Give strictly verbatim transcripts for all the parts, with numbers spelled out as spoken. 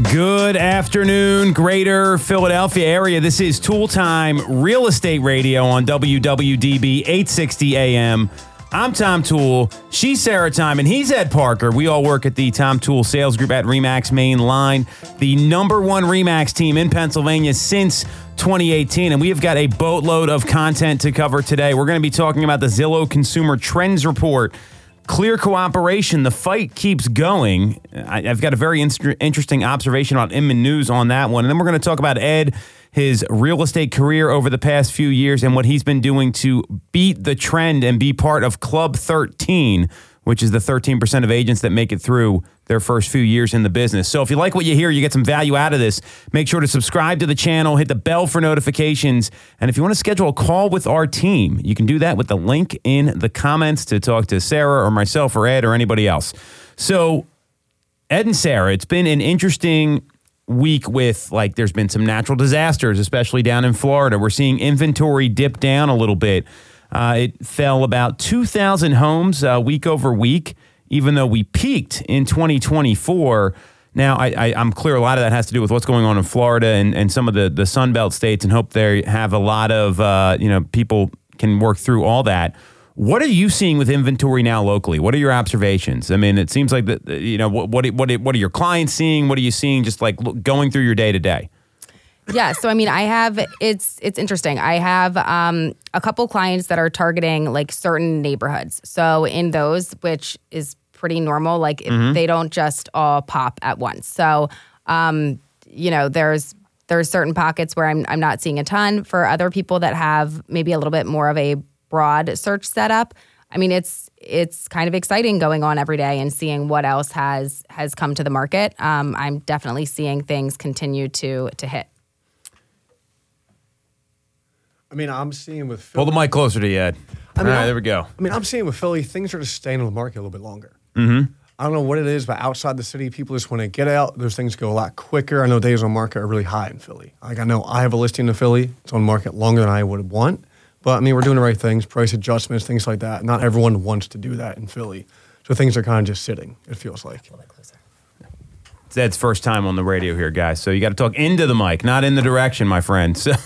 Good afternoon, greater Philadelphia area. This is Tool Time Real Estate Radio on W W D B eight sixty A M. I'm Tom Toole. She's Sarah Time, and he's Ed Parker. We all work at the Tom Toole Sales Group at RE/MAX Main Line, the number one RE/MAX team in Pennsylvania since twenty eighteen, and we have got a boatload of content to cover today. We're going to be talking about the Zillow Consumer Trends Report. Clear cooperation. The fight keeps going. I, I've got a very in- interesting observation on Inman News on that one. And then we're going to talk about Ed, his real estate career over the past few years, and what he's been doing to beat the trend and be part of Club thirteen, which is the thirteen percent of agents that make it through their first few years in the business. So if you like what you hear, you get some value out of this, make sure to subscribe to the channel, hit the bell for notifications. And if you want to schedule a call with our team, you can do that with the link in the comments to talk to Sarah or myself or Ed or anybody else. So Ed and Sarah, it's been an interesting week with, like, there's been some natural disasters, especially down in Florida. We're seeing inventory dip down a little bit. Uh, it fell about two thousand homes uh, week over week, even though we peaked in twenty twenty-four. Now, I, I, I'm clear a lot of that has to do with what's going on in Florida and, and some of the, the Sun Belt states, and hope they have a lot of, uh, you know, people can work through all that. What are you seeing with inventory now locally? What are your observations? I mean, it seems like, that, you know, what, what, what, what are your clients seeing? What are you seeing just like going through your day to day? Yeah, so I mean, I have, it's it's interesting. I have um, a couple clients that are targeting like certain neighborhoods. So in those, which is pretty normal, like mm-hmm. they don't just all pop at once. So, um, you know, there's there's certain pockets where I'm I'm not seeing a ton. For other people that have maybe a little bit more of a broad search setup, I mean, it's it's kind of exciting going on every day and seeing what else has has come to the market. Um, I'm definitely seeing things continue to to hit. I mean, I'm seeing with Philly. Pull the mic closer to you, Ed. I mean, All right, I'm, there we go. I mean, I'm seeing with Philly, things are just staying on the market a little bit longer. Mm-hmm. I don't know what it is, but outside the city, people just want to get out. Those things go a lot quicker. I know days on market are really high in Philly. Like, I know I have a listing in Philly. It's on market longer than I would want. But, I mean, we're doing the right things, price adjustments, things like that. Not everyone wants to do that in Philly. So things are kind of just sitting, it feels like. A little bit closer. It's Ed's first time on the radio here, guys. So you got to talk into the mic, not in the direction, my friend. So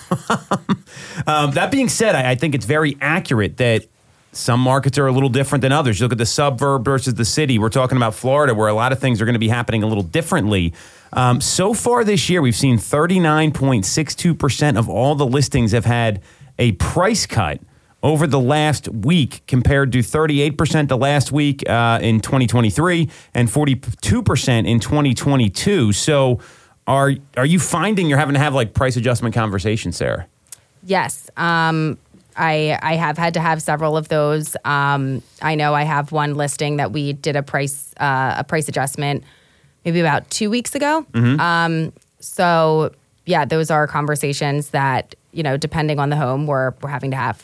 um, that being said, I, I think it's very accurate that some markets are a little different than others. You look at the suburb versus the city. We're talking about Florida, where a lot of things are going to be happening a little differently. Um, so far this year, we've seen thirty-nine point six two percent of all the listings have had a price cut over the last week, compared to thirty-eight percent the last week uh, in twenty twenty-three and forty-two percent in twenty twenty-two. So are are you finding you're having to have like price adjustment conversations, Sarah? Yes. Um, I I have had to have several of those. Um, I know I have one listing that we did a price uh, a price adjustment maybe about two weeks ago. Mm-hmm. Um, so yeah, those are conversations that, you know, depending on the home, we're we're having to have.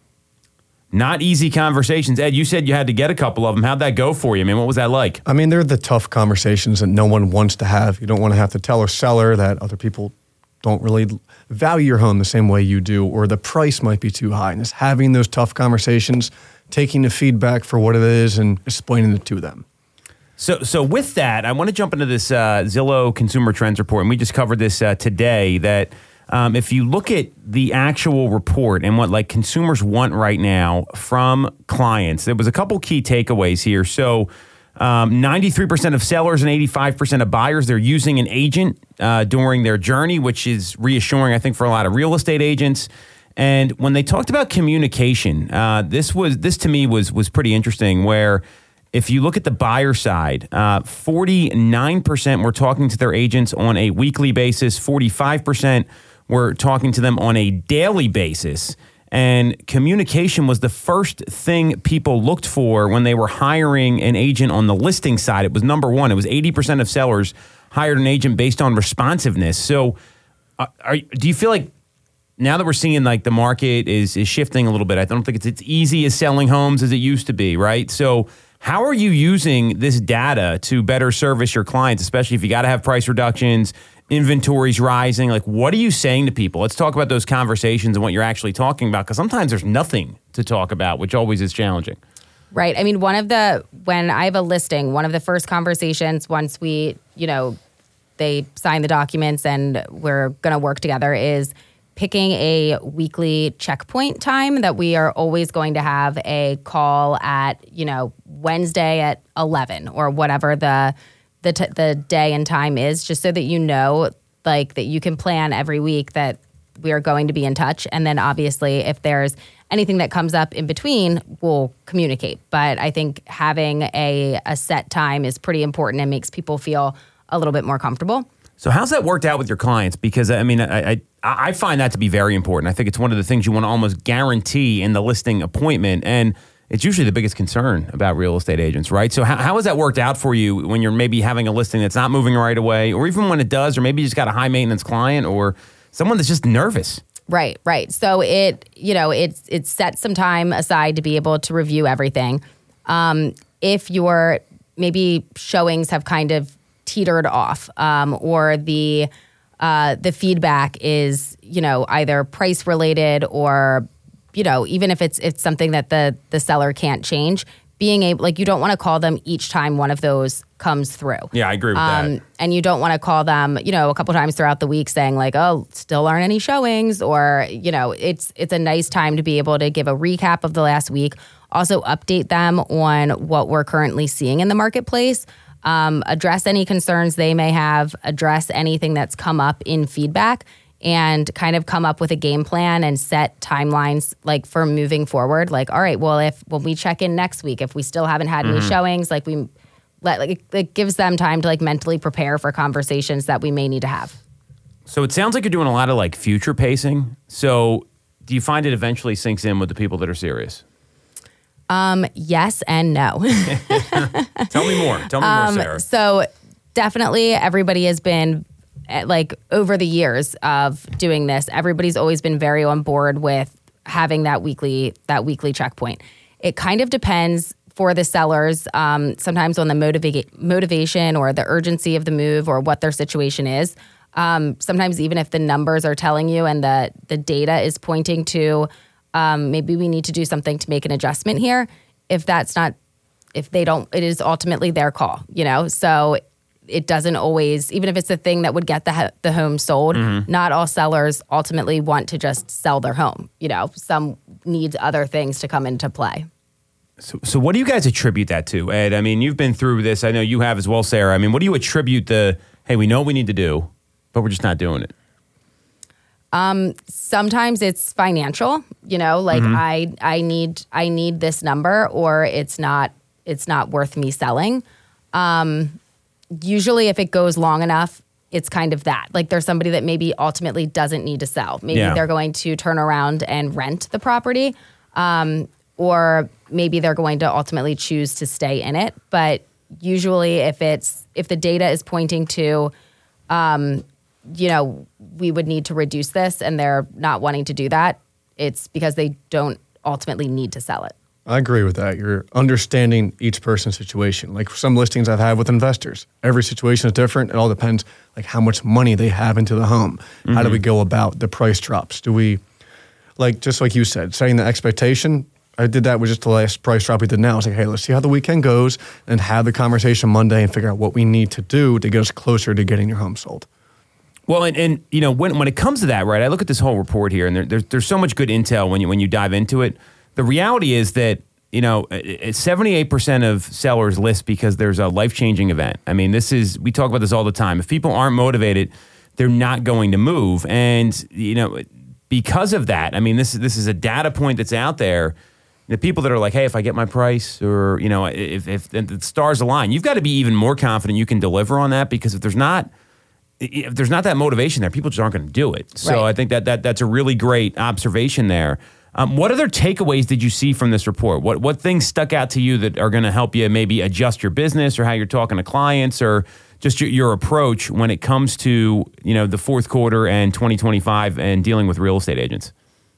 Not easy conversations. Ed, you said you had to get a couple of them. How'd that go for you? I mean, what was that like? I mean, they're the tough conversations that no one wants to have. You don't want to have to tell a seller that other people don't really value your home the same way you do, or the price might be too high. And just having those tough conversations, taking the feedback for what it is and explaining it to them. So so with that, I want to jump into this uh, Zillow Consumer Trends Report, and we just covered this uh, today, that Um, if you look at the actual report and what like consumers want right now from clients, there was a couple key takeaways here. So um, ninety-three percent of sellers and eighty-five percent of buyers, they're using an agent uh, during their journey, which is reassuring, I think, for a lot of real estate agents. And when they talked about communication, uh, this was this to me was was pretty interesting, where if you look at the buyer side, uh, forty-nine percent were talking to their agents on a weekly basis, forty-five percent were talking to them on a daily basis. And communication was the first thing people looked for when they were hiring an agent on the listing side. It was number one. It was eighty percent of sellers hired an agent based on responsiveness. So uh, are, do you feel like now that we're seeing like the market is is shifting a little bit, I don't think it's as easy as selling homes as it used to be, right? So how are you using this data to better service your clients, especially if you got to have price reductions, inventory's rising? Like, what are you saying to people? Let's talk about those conversations and what you're actually talking about, because sometimes there's nothing to talk about, which always is challenging. Right. I mean, one of the, when I have a listing, one of the first conversations once we, you know, they sign the documents and we're going to work together, is picking a weekly checkpoint time that we are always going to have a call at, you know, Wednesday at eleven or whatever the the t- the day and time is, just so that you know, like, that you can plan every week that we are going to be in touch. And then obviously if there's anything that comes up in between, we'll communicate. But I think having a, a set time is pretty important and makes people feel a little bit more comfortable. So how's that worked out with your clients? Because, I mean, I, I I find that to be very important. I think it's one of the things you want to almost guarantee in the listing appointment. And it's usually the biggest concern about real estate agents, right? So how, how has that worked out for you when you're maybe having a listing that's not moving right away, or even when it does, or maybe you just got a high maintenance client or someone that's just nervous? Right, right. So it, you know, it's it's set some time aside to be able to review everything. Um, if your maybe showings have kind of teetered off, um, or the uh, the feedback is, you know, either price related or, you know, even if it's it's something that the the seller can't change, being able, like, you don't want to call them each time one of those comes through. Yeah, I agree with um, that. And you don't want to call them, you know, a couple times throughout the week saying like, oh, still aren't any showings, or, you know, it's it's a nice time to be able to give a recap of the last week, also update them on what we're currently seeing in the marketplace, um, address any concerns they may have, address anything that's come up in feedback, and kind of come up with a game plan and set timelines, like, for moving forward. Like, all right, well, if when we check in next week, if we still haven't had mm-hmm. any showings, like, we let like it, it gives them time to, like, mentally prepare for conversations that we may need to have. So it sounds like you're doing a lot of, like, future pacing. So do you find it eventually sinks in with the people that are serious? Um, yes and no. Tell me more. Tell me um, more, Sarah. So definitely everybody has been, like, over the years of doing this, everybody's always been very on board with having that weekly that weekly checkpoint. It kind of depends for the sellers, um, sometimes on the motiva- motivation or the urgency of the move or what their situation is. Um, sometimes even if the numbers are telling you and the the data is pointing to, um, maybe we need to do something to make an adjustment here. If that's not, if they don't, it is ultimately their call, you know? So it doesn't always, even if it's the thing that would get the the home sold, mm-hmm. not all sellers ultimately want to just sell their home. You know, some need other things to come into play. So, so what do you guys attribute that to, Ed? I mean, you've been through this. I know you have as well, Sarah. I mean, what do you attribute the, hey, we know what we need to do, but we're just not doing it? Um, sometimes it's financial, you know, like mm-hmm. I I need I need this number, or it's not it's not worth me selling. Um, usually if it goes long enough, it's kind of that. Like, there's somebody that maybe ultimately doesn't need to sell. Maybe yeah. they're going to turn around and rent the property, um, or maybe they're going to ultimately choose to stay in it. But usually if it's if the data is pointing to, um, you know, we would need to reduce this and they're not wanting to do that, it's because they don't ultimately need to sell it. I agree with that. You're understanding each person's situation. Like, some listings I've had with investors, every situation is different. It all depends, like, how much money they have into the home. Mm-hmm. How do we go about the price drops? Do we, like, just like you said, setting the expectation? I did that with just the last price drop we did now. I was like, hey, let's see how the weekend goes and have the conversation Monday and figure out what we need to do to get us closer to getting your home sold. Well, and, and you know, when when it comes to that, right, I look at this whole report here, and there, there's there's so much good intel when you when you dive into it. The reality is that, you know, seventy-eight percent of sellers list because there's a life-changing event. I mean, this is, we talk about this all the time. If people aren't motivated, they're not going to move. And, you know, because of that, I mean, this is this is a data point that's out there. The people that are like, hey, if I get my price, or, you know, if, if the stars align, you've got to be even more confident you can deliver on that, because if there's not, if there's not that motivation there, people just aren't going to do it. So right. I think that, that that's a really great observation there. Um, what other takeaways did you see from this report? What what things stuck out to you that are going to help you maybe adjust your business, or how you're talking to clients, or just your, your approach when it comes to, you know, the fourth quarter and twenty twenty-five and dealing with real estate agents?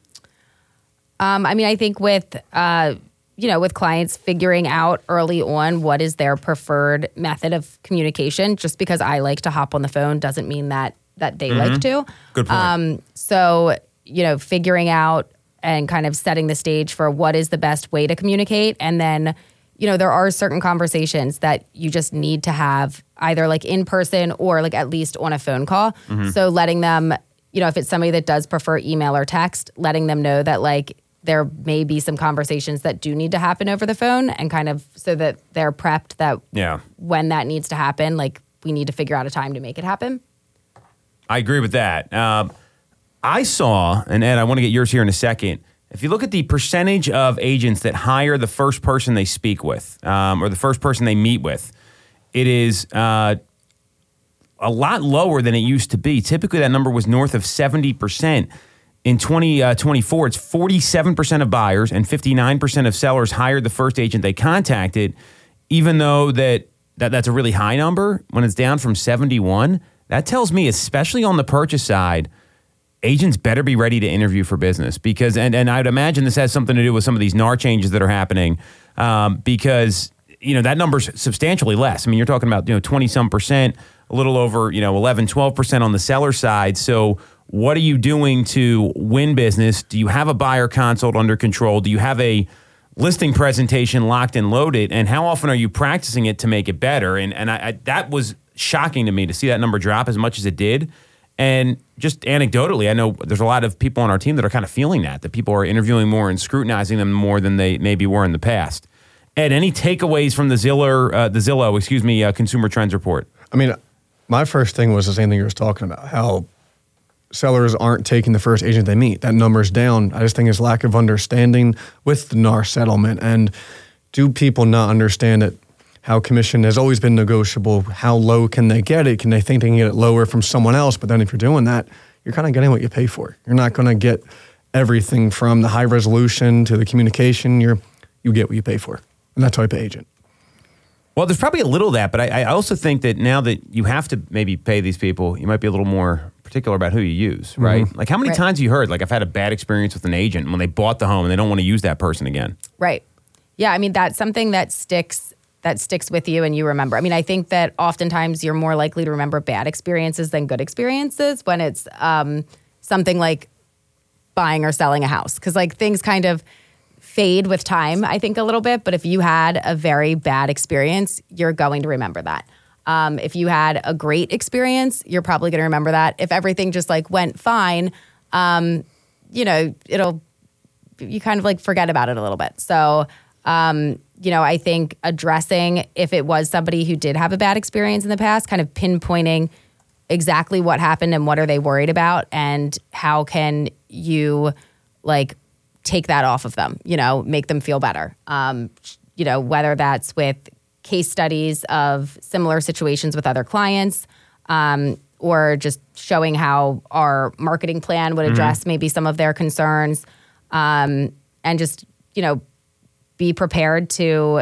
Um, I mean, I think with, uh, you know, with clients figuring out early on what is their preferred method of communication, just because I like to hop on the phone doesn't mean that that they mm-hmm. like to. Good point. Um, so, you know, figuring out and kind of setting the stage for what is the best way to communicate, and then, you know, there are certain conversations that you just need to have either like in person or like at least on a phone call. Mm-hmm. So letting them, you know, if it's somebody that does prefer email or text, letting them know that like there may be some conversations that do need to happen over the phone, and kind of so that they're prepped that yeah. when that needs to happen, like we need to figure out a time to make it happen. I agree with that. Uh, I saw, and Ed, I want to get yours here in a second. If you look at the percentage of agents that hire the first person they speak with, um, or the first person they meet with, it is uh, a lot lower than it used to be. Typically, that number was north of seventy percent. In twenty twenty-four, it's forty-seven percent of buyers and fifty-nine percent of sellers hired the first agent they contacted, even though that, that that's a really high number. When it's down from seventy-one, that tells me, especially on the purchase side, agents better be ready to interview for business, because, and, and I'd imagine this has something to do with some of these N A R changes that are happening, um, because, you know, that number's substantially less. I mean, you're talking about, you know, twenty some percent, a little over, you know, eleven, twelve percent on the seller side. So what are you doing to win business? Do you have a buyer consult under control? Do you have a listing presentation locked and loaded? And how often are you practicing it to make it better? And, and I, I, that was shocking to me to see that number drop as much as it did. And just anecdotally, I know there's a lot of people on our team that are kind of feeling that, that people are interviewing more and scrutinizing them more than they maybe were in the past. Ed, any takeaways from the Zillow, uh, the Zillow, excuse me, uh, Consumer Trends Report? I mean, my first thing was the same thing you were talking about, how sellers aren't taking the first agent they meet. That number's down. I just think it's lack of understanding with the N A R settlement. And do people not understand that how commission has always been negotiable? How low can they get it? Can they think they can get it lower from someone else? But then if you're doing that, you're kind of getting what you pay for. You're not going to get everything from the high resolution to the communication. You're you get what you pay for. And that's type of agent. Well, there's probably a little of that, but I, I also think that now that you have to maybe pay these people, you might be a little more particular about who you use, right? Mm-hmm. Like how many right. times have you heard, like I've had a bad experience with an agent when they bought the home and they don't want to use that person again? Right. Yeah, I mean, that's something that sticks that sticks with you and you remember. I mean, I think that oftentimes you're more likely to remember bad experiences than good experiences when it's um, something like buying or selling a house. Because like things kind of fade with time, I think, a little bit. But if you had a very bad experience, you're going to remember that. Um, if you had a great experience, you're probably going to remember that. If everything just like went fine, um, you know, it'll, you kind of like forget about it a little bit. So, um, you know, I think addressing if it was somebody who did have a bad experience in the past, kind of pinpointing exactly what happened and what are they worried about and how can you like take that off of them, you know, make them feel better. Um, you know, whether that's with case studies of similar situations with other clients, um, or just showing how our marketing plan would address mm-hmm. maybe some of their concerns, um, and just, you know, be prepared to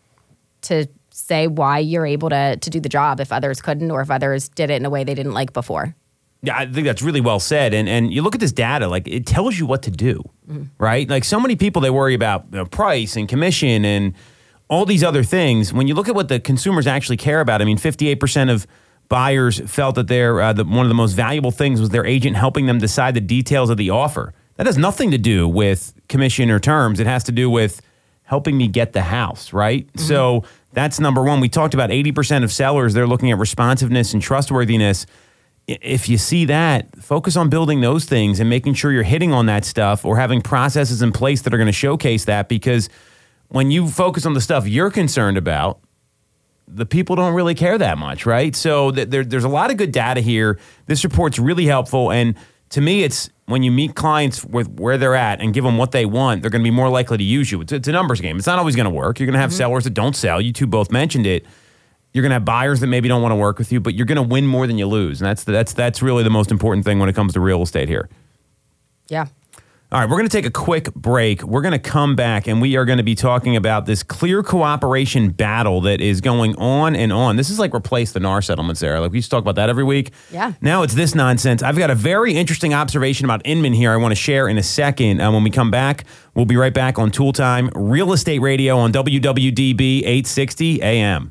to say why you're able to to do the job if others couldn't, or if others did it in a way they didn't like before. Yeah, I think that's really well said. And and you look at this data, like it tells you what to do, mm-hmm. right? Like so many people, they worry about you know, price and commission and all these other things. When you look at what the consumers actually care about, I mean, fifty-eight percent of buyers felt that their uh, the, one of the most valuable things was their agent helping them decide the details of the offer. That has nothing to do with commission or terms. It has to do with helping me get the house, right? Mm-hmm. So that's number one. We talked about eighty percent of sellers, they're looking at responsiveness and trustworthiness. If you see that, focus on building those things and making sure you're hitting on that stuff or having processes in place that are going to showcase that, because when you focus on the stuff you're concerned about, the people don't really care that much, right? So th- there, there's a lot of good data here. This report's really helpful. And to me, it's when you meet clients with where they're at and give them what they want, they're going to be more likely to use you. It's, it's a numbers game. It's not always going to work. You're going to have mm-hmm. sellers that don't sell. You two both mentioned it. You're going to have buyers that maybe don't want to work with you, but you're going to win more than you lose. And that's the, that's that's really the most important thing when it comes to real estate here. Yeah. All right, we're going to take a quick break. We're going to come back, and we are going to be talking about this clear cooperation battle that is going on and on. This is like replace the N A R settlements there. Like we used to talk about that every week. Yeah. Now it's this nonsense. I've got a very interesting observation about Inman here I want to share in a second. Uh, when we come back, we'll be right back on Tool Time, Real Estate Radio on W W D B eight sixty A M.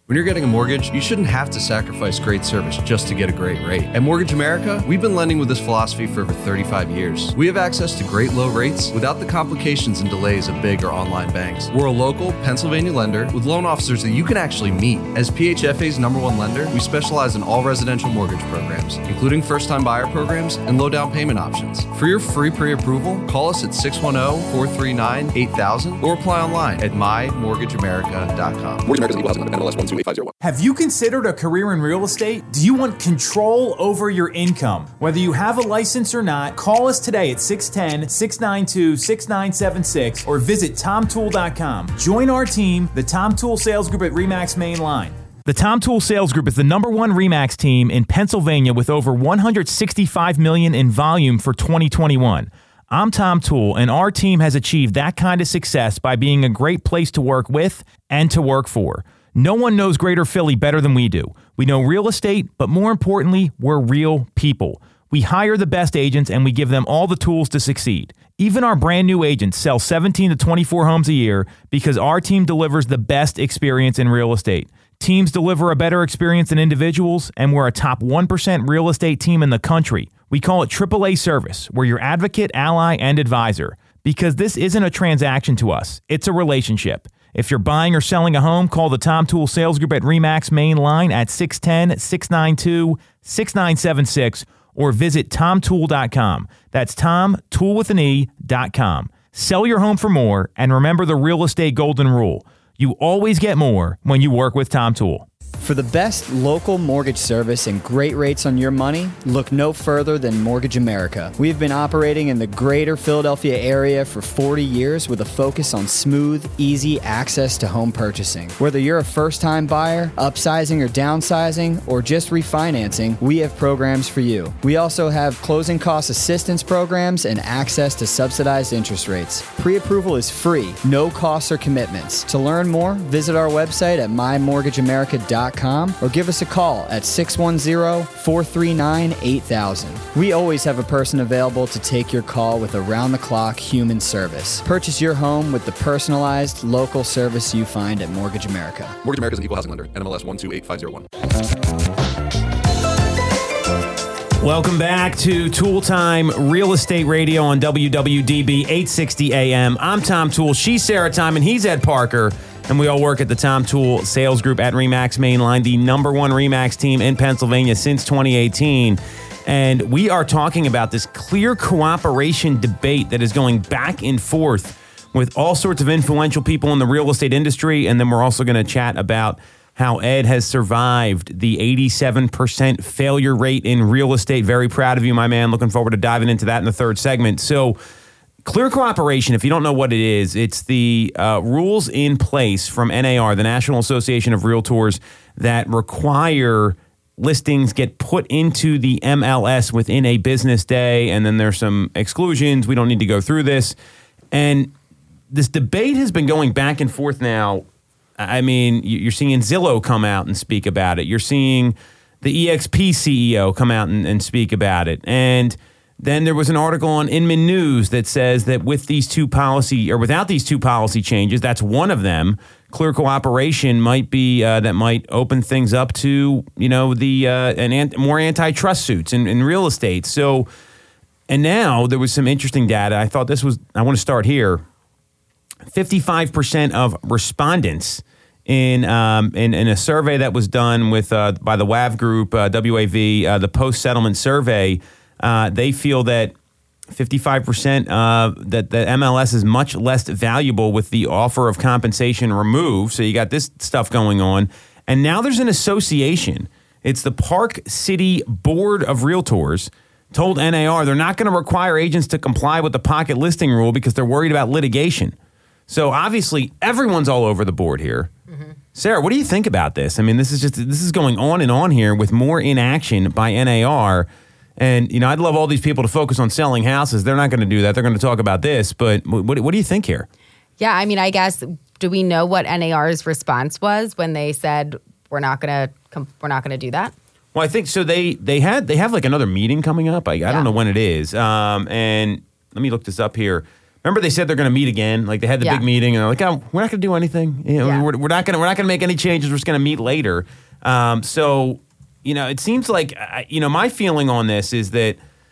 When you're getting a mortgage, you shouldn't have to sacrifice great service just to get a great rate. At Mortgage America, we've been lending with this philosophy for over thirty-five years. We have access to great low rates without the complications and delays of big or online banks. We're a local Pennsylvania lender with loan officers that you can actually meet. As P H F A's number one lender, we specialize in all residential mortgage programs, including first-time buyer programs and low down payment options. For your free pre-approval, call us at six one zero, four three nine, eight thousand or apply online at my mortgage america dot com. Mortgage America is equal housing under N M L S one two eight five zero one. Have you considered a career in real estate? Do you want control over your income? Whether you have a license or not, call us today at six one zero, six nine two, six nine seven six or visit tom tool dot com. Join our team, the Tom Tool Sales Group at RE/MAX Main Line. The Tom Tool Sales Group is the number one RE/MAX team in Pennsylvania with over one hundred sixty-five million dollars in volume for twenty twenty-one. I'm Tom Tool, and our team has achieved that kind of success by being a great place to work with and to work for. No one knows Greater Philly better than we do. We know real estate, but more importantly, we're real people. We hire the best agents and we give them all the tools to succeed. Even our brand new agents sell seventeen to twenty-four homes a year because our team delivers the best experience in real estate. Teams deliver a better experience than individuals, and we're a top one percent real estate team in the country. We call it triple A service. We're your advocate, ally, and advisor. Because this isn't a transaction to us, it's a relationship. If you're buying or selling a home, call the Tom Tool Sales Group at RE/MAX Main Line at six one zero, six nine two, six nine seven six or visit tom tool dot com. That's Tom, tool with an E, dot com. Sell your home for more, and remember the real estate golden rule. You always get more when you work with Tom Tool. For the best local mortgage service and great rates on your money, look no further than Mortgage America. We have been operating in the greater Philadelphia area for forty years with a focus on smooth, easy access to home purchasing. Whether you're a first-time buyer, upsizing or downsizing, or just refinancing, we have programs for you. We also have closing cost assistance programs and access to subsidized interest rates. Pre-approval is free, no costs or commitments. To learn more, visit our website at my mortgage america dot com or give us a call at six one zero, four three nine, eight thousand. We always have a person available to take your call with around-the-clock human service. Purchase your home with the personalized local service you find at Mortgage America. Mortgage America is an equal housing lender. N M L S one two eight five zero one. Welcome back to Tool Time Real Estate Radio on W W D B eight sixty A M. I'm Tom Tool. She's Sarah Time, and he's Ed Parker. And we all work at the Tom Tool Sales Group at RE/MAX Main Line, the number one RE/MAX team in Pennsylvania since twenty eighteen. And we are talking about this clear cooperation debate that is going back and forth with all sorts of influential people in the real estate industry. And then we're also going to chat about how Ed has survived the eighty-seven percent failure rate in real estate. Very proud of you, my man. Looking forward to diving into that in the third segment. So, clear cooperation, if you don't know what it is, it's the uh, rules in place from N A R, the National Association of Realtors, that require listings get put into the M L S within a business day. And then there's some exclusions. We don't need to go through this. And this debate has been going back and forth now. I mean, you're seeing Zillow come out and speak about it. You're seeing the E X P C E O come out and, and speak about it. And then there was an article on Inman News that says that with these two policy or without these two policy changes, that's one of them, clear cooperation might be uh, that might open things up to, you know, the uh, an ant- more antitrust suits in, in real estate. So, and now there was some interesting data. I thought this was, I want to start here. fifty-five percent of respondents in um, in, in a survey that was done with uh, by the W A V group, uh, W A V, uh, the post-settlement survey, uh, they feel that fifty-five percent uh, that the M L S is much less valuable with the offer of compensation removed. So you got this stuff going on. And now there's an association. It's the Park City Board of Realtors told N A R they're not going to require agents to comply with the pocket listing rule because they're worried about litigation. So obviously everyone's all over the board here. Mm-hmm. Sarah, what do you think about this? I mean, this is just this is going on and on here with more inaction by N A R. And, you know, I'd love all these people to focus on selling houses. They're not going to do that. They're going to talk about this. But what, what do you think here? Yeah, I mean, I guess, do we know what N A R's response was when they said we're not going to we're not going to do that? Well, I think so. They they had they have like another meeting coming up. I, I yeah. don't know when it is. Um, and let me look this up here. remember they said they're going to meet again. Like they had the Yeah. big meeting, and they're like, "Oh, we're not going to do anything. You know, Yeah. we're, we're not going to we're not going to make any changes. We're just going to meet later." Um, so, you know, it seems like I- you know my feeling on this is that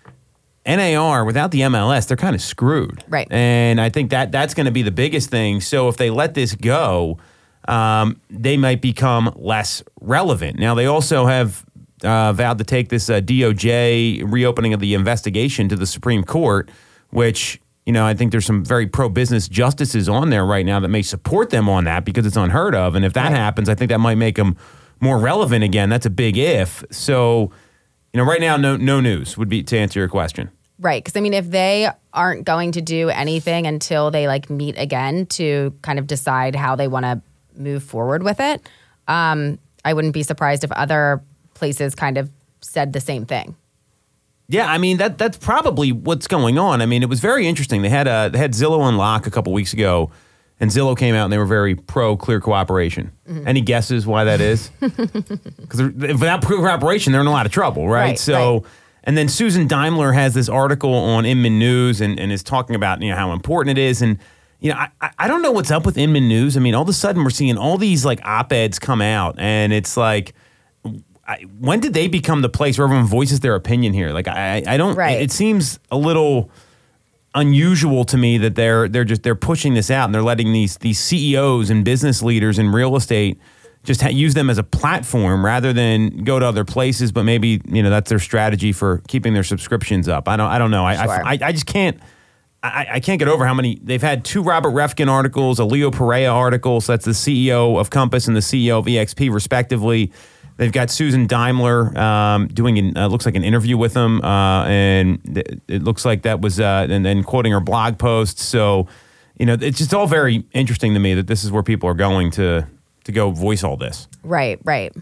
N A R without the M L S, they're kind of screwed, Right. And I think that that's going to be the biggest thing. So if they let this go, um, they might become less relevant. Now they also have uh, vowed to take this uh, D O J reopening of the investigation to the Supreme Court, which, you know, I think there's some very pro-business justices on there right now that may support them on that because it's unheard of. And if that Right. happens, I think that might make them more relevant again. That's a big if. So, you know, right now, no no news would be to answer your question. Right. Because I mean, if they aren't going to do anything until they like meet again to kind of decide how they want to move forward with it, um, I wouldn't be surprised if other places kind of said the same thing. Yeah, I mean that that's probably what's going on. I mean, it was very interesting. They had a they had Zillow Unlock a couple weeks ago, and Zillow came out and they were very pro clear cooperation. Mm-hmm. Any guesses why that is? Because without clear cooperation, they're in a lot of trouble, right? Right, so, right. and then Susan Daimler has this article on Inman News and, and is talking about you know how important it is. And you know, I I- I don't know what's up with Inman News. I mean, all of a sudden we're seeing all these like op-eds come out, and it's like. I, when did they become the place where everyone voices their opinion here? Like I, I don't. Right. It, it seems a little unusual to me that they're they're just they're pushing this out and they're letting these these C E Os and business leaders in real estate just ha- use them as a platform rather than go to other places. But maybe you know that's their strategy for keeping their subscriptions up. I don't. I don't know. I Sure. I, I, I just can't. I, I can't get over how many they've had. Two Robert Refkin articles, a Leo Pereira article. So that's the C E O of Compass and the C E O of E X P, respectively. They've got Susan Daimler um, doing, an, uh, looks like an interview with them, uh, and th- it looks like that was, uh, and then quoting her blog post. So, you know, it's just all very interesting to me that this is where people are going to to go voice all this. Right, right.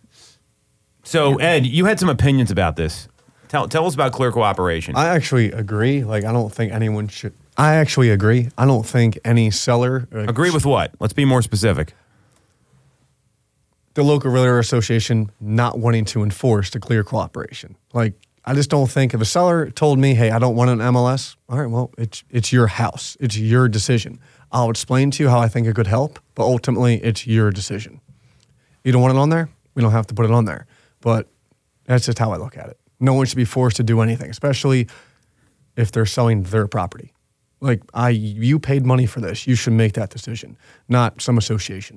So, Ed, you had some opinions about this. Tell tell us about clear cooperation. I actually agree. Like, I don't think anyone should. I actually agree. I don't think any seller. uh, Agree with what? Let's be more specific. the local realtor association not wanting to enforce the clear cooperation. Like, I just don't think if a seller told me, hey, I don't want an M L S, all right, well, it's it's your house. It's your decision. I'll explain to you how I think it could help, but ultimately it's your decision. You don't want it on there? We don't have to put it on there. But that's just how I look at it. No one should be forced to do anything, especially if they're selling their property. Like, I, you paid money for this. You should make that decision, not some association.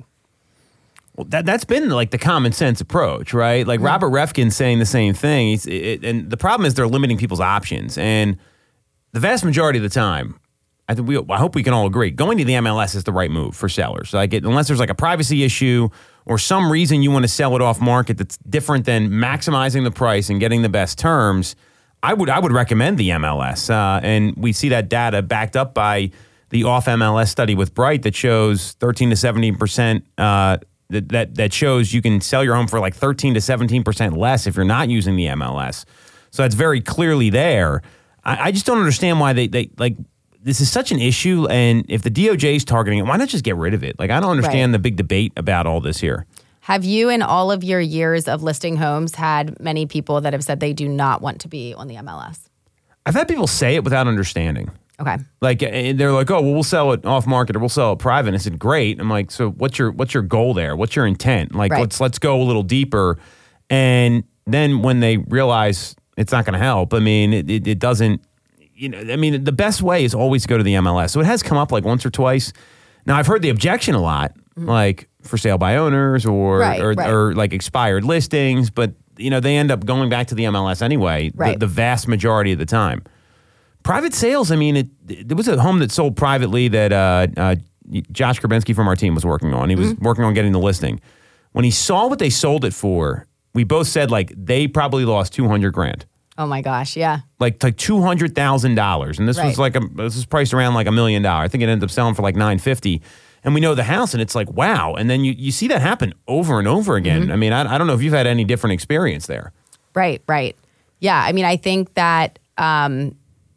Well, that, that's been like the common sense approach, right? Like Robert Refkin saying the same thing. He's, it, and the problem is they're limiting people's options. And the vast majority of the time, I think we, I hope we can all agree, going to the M L S is the right move for sellers. Like it, unless there's like a privacy issue or some reason you want to sell it off market that's different than maximizing the price and getting the best terms, I would I would recommend the M L S. Uh, and we see that data backed up by the off M L S study with Bright that shows thirteen to seventeen percent. Uh, that, that that shows you can sell your home for like thirteen to seventeen percent less if you're not using the M L S. So that's very clearly there. I, I just don't understand why they, they like this is such an issue. And if the D O J is targeting it, why not just get rid of it? Like, I don't understand Right. the big debate about all this here. Have you, in all of your years of listing homes, had many people that have said they do not want to be on the M L S? I've had people say it without understanding. Okay. Like uh, they're like, oh, well, we'll sell it off market or we'll sell it private. And I said, great. I'm like, so what's your what's your goal there? What's your intent? Like, Right. let's let's go a little deeper. And then when they realize it's not going to help, I mean, it, it, it doesn't. You know, I mean, the best way is always to go to the M L S. So it has come up like once or twice. Now I've heard the objection a lot, mm-hmm. like for sale by owners or Right, or, right. or like expired listings, but you know they end up going back to the M L S anyway. Right. The, the vast majority of the time. Private sales, I mean, it, there was a home that sold privately that uh, uh, Josh Grabinski from our team was working on. He was Mm-hmm. working on getting the listing. When he saw what they sold it for, we both said, like, they probably lost two hundred grand. Oh my gosh, yeah. Like, like two hundred thousand dollars. And this was Right. like, a, this was priced around like a million dollars. I think it ended up selling for like nine fifty. And we know the house, and it's like, wow. And then you, you see that happen over and over again. Mm-hmm. I mean, I, I don't know if you've had any different experience there. Right, right. Yeah, I mean, I think that, um,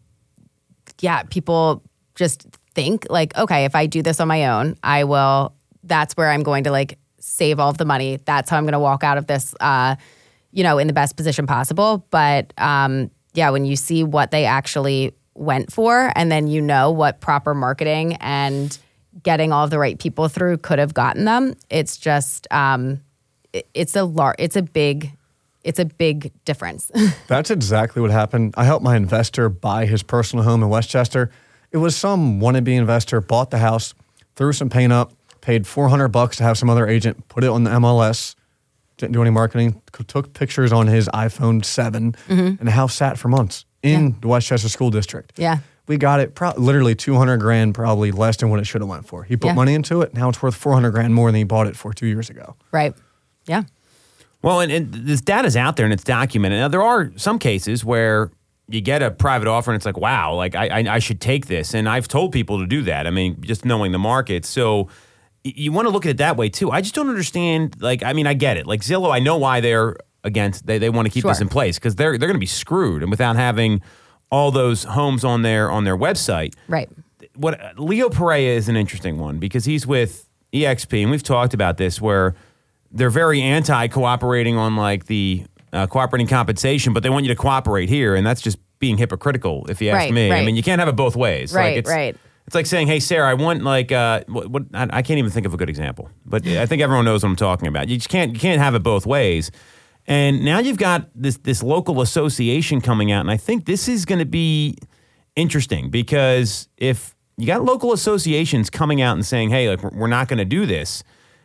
yeah, people just think like, okay, if I do this on my own, I will, that's where I'm going to like save all of the money. That's how I'm going to walk out of this, uh, you know, in the best position possible. But um, yeah, when you see what they actually went for, and then you know what proper marketing and getting all of the right people through could have gotten them. It's just, um, it, it's a lar- it's a big, it's a big difference. That's exactly what happened. I helped my investor buy his personal home in Westchester. It was some wannabe investor, bought the house, threw some paint up, paid four hundred bucks to have some other agent put it on the M L S, didn't do any marketing, took pictures on his iPhone seven, mm-hmm. and the house sat for months in yeah. the Westchester School District. Yeah. We got it pro- literally two hundred grand, probably less than what it should have went for. He put yeah. money into it. Now it's worth four hundred grand more than he bought it for two years ago. Right. Yeah. Well, and, and this data's out there and it's documented. Now, there are some cases where you get a private offer and it's like, wow, like I, I, I should take this. And I've told people to do that. I mean, just knowing the market. So y- you want to look at it that way too. I just don't understand. Like, I mean, I get it. Like Zillow, I know why they're against, they, they want to keep sure. this in place because they're, they're going to be screwed. And without having all those homes on their, on their website. Right. What Leo Perea is an interesting one because he's with E X P and we've talked about this where they're very anti-cooperating on like the uh, cooperating compensation, but they want you to cooperate here, and that's just being hypocritical, if you ask right, me. right. I mean, you can't have it both ways. Right, like it's, right. It's like saying, "Hey, Sarah, I want like uh, what, what I, I can't even think of a good example, but I think everyone knows what I'm talking about. You just can't you can't have it both ways." And now you've got this this local association coming out, and I think this is going to be interesting because if you got local associations coming out and saying, "Hey, like we're not going to do this,"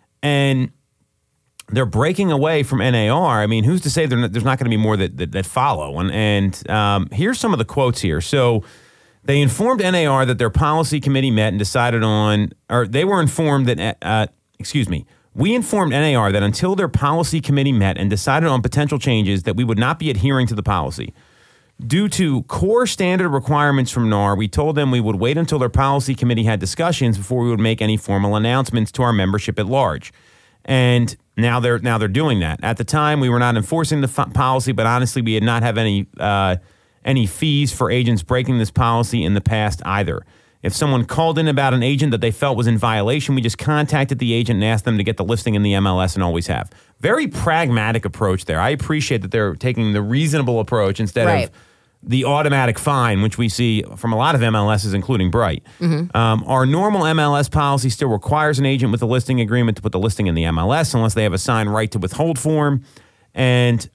and they're breaking away from N A R. I mean, who's to say not, there's not going to be more that, that, that follow? And, and um, here's some of the quotes here. So they informed N A R that their policy committee met and decided on, or they were informed that, uh, excuse me, we informed N A R that until their policy committee met and decided on potential changes that we would not be adhering to the policy. Due to core standard requirements from N A R, we told them we would wait until their policy committee had discussions before we would make any formal announcements to our membership at large. And now they're now they're doing that. At the time, we were not enforcing the f- policy, but honestly, we did not have any uh, any fees for agents breaking this policy in the past either. If someone called in about an agent that they felt was in violation, we just contacted the agent and asked them to get the listing in the M L S and always have. Very pragmatic approach there. I appreciate that they're taking the reasonable approach instead right. of the automatic fine, which we see from a lot of M L Ss, including Bright. Mm-hmm. Um, our normal M L S policy still requires an agent with a listing agreement to put the listing in the M L S unless they have a signed right to withhold form. And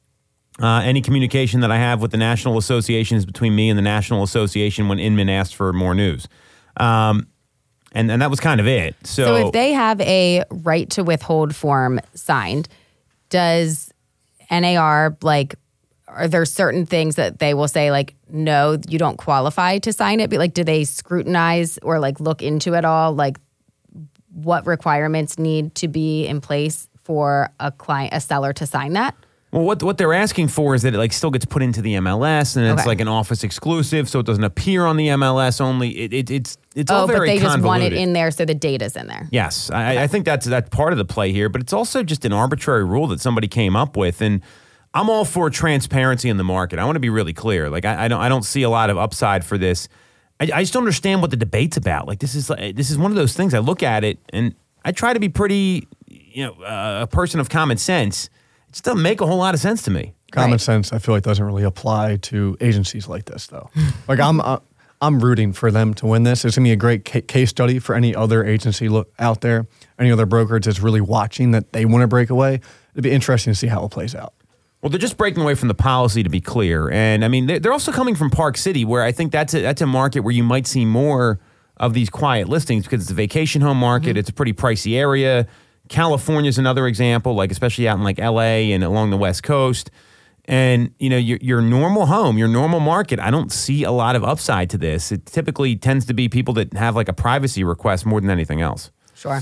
uh, any communication that I have with the National Association is between me and the National Association when Inman asked for more news. Um, and, and that was kind of it. So, so if they have a right to withhold form signed, does N A R like... Are there certain things that they will say, like, no, you don't qualify to sign it? But, like, do they scrutinize or, like, look into it all? Like, what requirements need to be in place for a client, a seller to sign that? Well, what what they're asking for is that it, like, still gets put into the M L S, and it's, okay. like, an office exclusive, so it doesn't appear on the M L S only. It, it, it's it's all oh, very but they convoluted. just want it in there so the data's in there. Yes. I, I think that's, that's part of the play here, but it's also just an arbitrary rule that somebody came up with, and I'm all for transparency in the market. I want to be really clear. Like I, I don't, I don't see a lot of upside for this. I, I just don't understand what the debate's about. Like this is, this is one of those things. I look at it and I try to be pretty, you know, uh, a person of common sense. It just doesn't make a whole lot of sense to me. Common right. sense, I feel like doesn't really apply to agencies like this, though. like I'm, uh, I'm rooting for them to win this. It's gonna be a great ca- case study for any other agency look out there, any other brokerage that's really watching that they want to break away. It'd be interesting to see how it plays out. Well, they're just breaking away from the policy, to be clear. And, I mean, they're also coming from Park City, where I think that's a, that's a market where you might see more of these quiet listings because it's a vacation home market. Mm-hmm. It's a pretty pricey area. California is another example, like especially out in like L A and along the West Coast. And, you know, your, your normal home, your normal market, I don't see a lot of upside to this. It typically tends to be people that have like a privacy request more than anything else. Sure.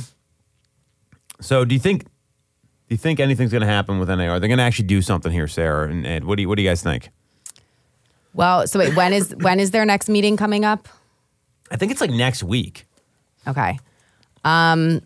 So do you think... Do you think anything's going to happen with N A R? They're going to actually do something here, Sarah and Ed. What do you What do you guys think? Well, so wait, when is when is their next meeting coming up? I think it's like next week. Okay. Um,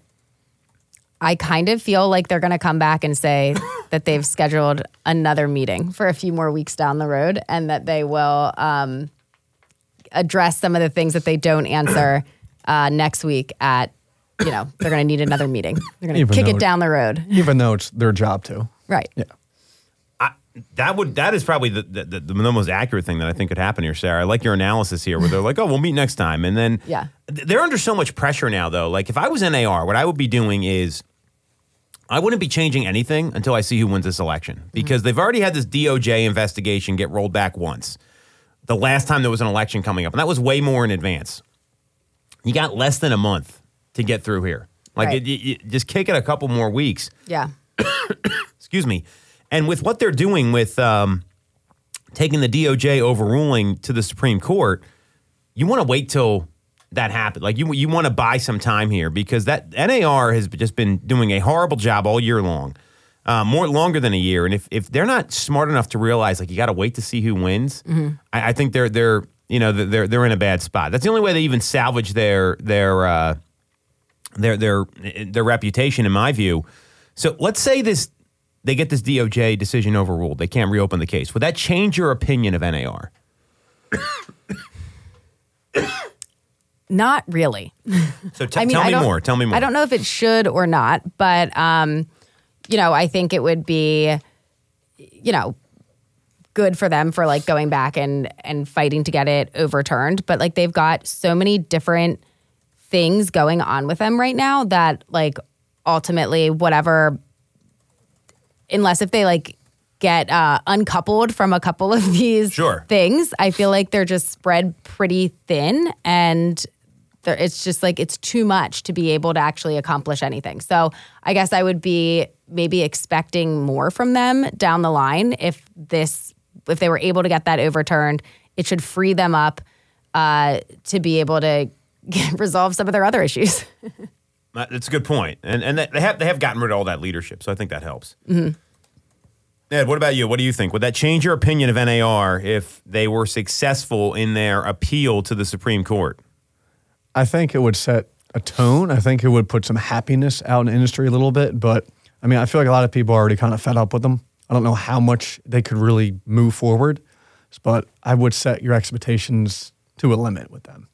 I kind of feel like they're going to come back and say that they've scheduled another meeting for a few more weeks down the road, and that they will um, address some of the things that they don't answer uh, next week at. You know, they're going to need another meeting. They're going to kick it down the road. Even though it's their job to. Right. Yeah. I, That would that is probably the, the, the, the most accurate thing that I think could happen here, Sarah. I like your analysis here where they're like, oh, we'll meet next time. And then yeah. they're under so much pressure now, though. Like if I was N A R, what I would be doing is I wouldn't be changing anything until I see who wins this election because mm-hmm. they've already had this D O J investigation get rolled back once. The last time there was an election coming up, and that was way more in advance. You got less than a month to get through here. Like right. it, it, it, just kick it a couple more weeks. Yeah. Excuse me. And with what they're doing with um, taking the D O J overruling to the Supreme Court, you want to wait till that happens. Like you, you want to buy some time here because that N A R has just been doing a horrible job all year long, uh, more longer than a year. And if if they're not smart enough to realize like you got to wait to see who wins, mm-hmm. I, I think they're they're you know they're they're in a bad spot. That's the only way they even salvage their their uh, their their their reputation, in my view. So let's say this. They get this D O J decision overruled. They can't reopen the case. Would that change your opinion of N A R? Not really. So t- I mean, tell I me more. Tell me more. I don't know if it should or not, but, um, you know, I think it would be, you know, good for them for like going back and, and fighting to get it overturned. But like they've got so many different things going on with them right now that like ultimately whatever... Unless if they like get uh, uncoupled from a couple of these sure. things, I feel like they're just spread pretty thin, and it's just like it's too much to be able to actually accomplish anything. So I guess I would be maybe expecting more from them down the line if this if they were able to get that overturned. It should free them up uh, to be able to get, resolve some of their other issues. That's a good point. And and they have they have gotten rid of all that leadership, so I think that helps. Mm-hmm. Ed, what about you? What do you think? Would that change your opinion of N A R if they were successful in their appeal to the Supreme Court? I think it would set a tone. I think it would put some happiness out in the industry a little bit. But, I mean, I feel like a lot of people are already kind of fed up with them. I don't know how much they could really move forward. But I would set your expectations to a limit with them.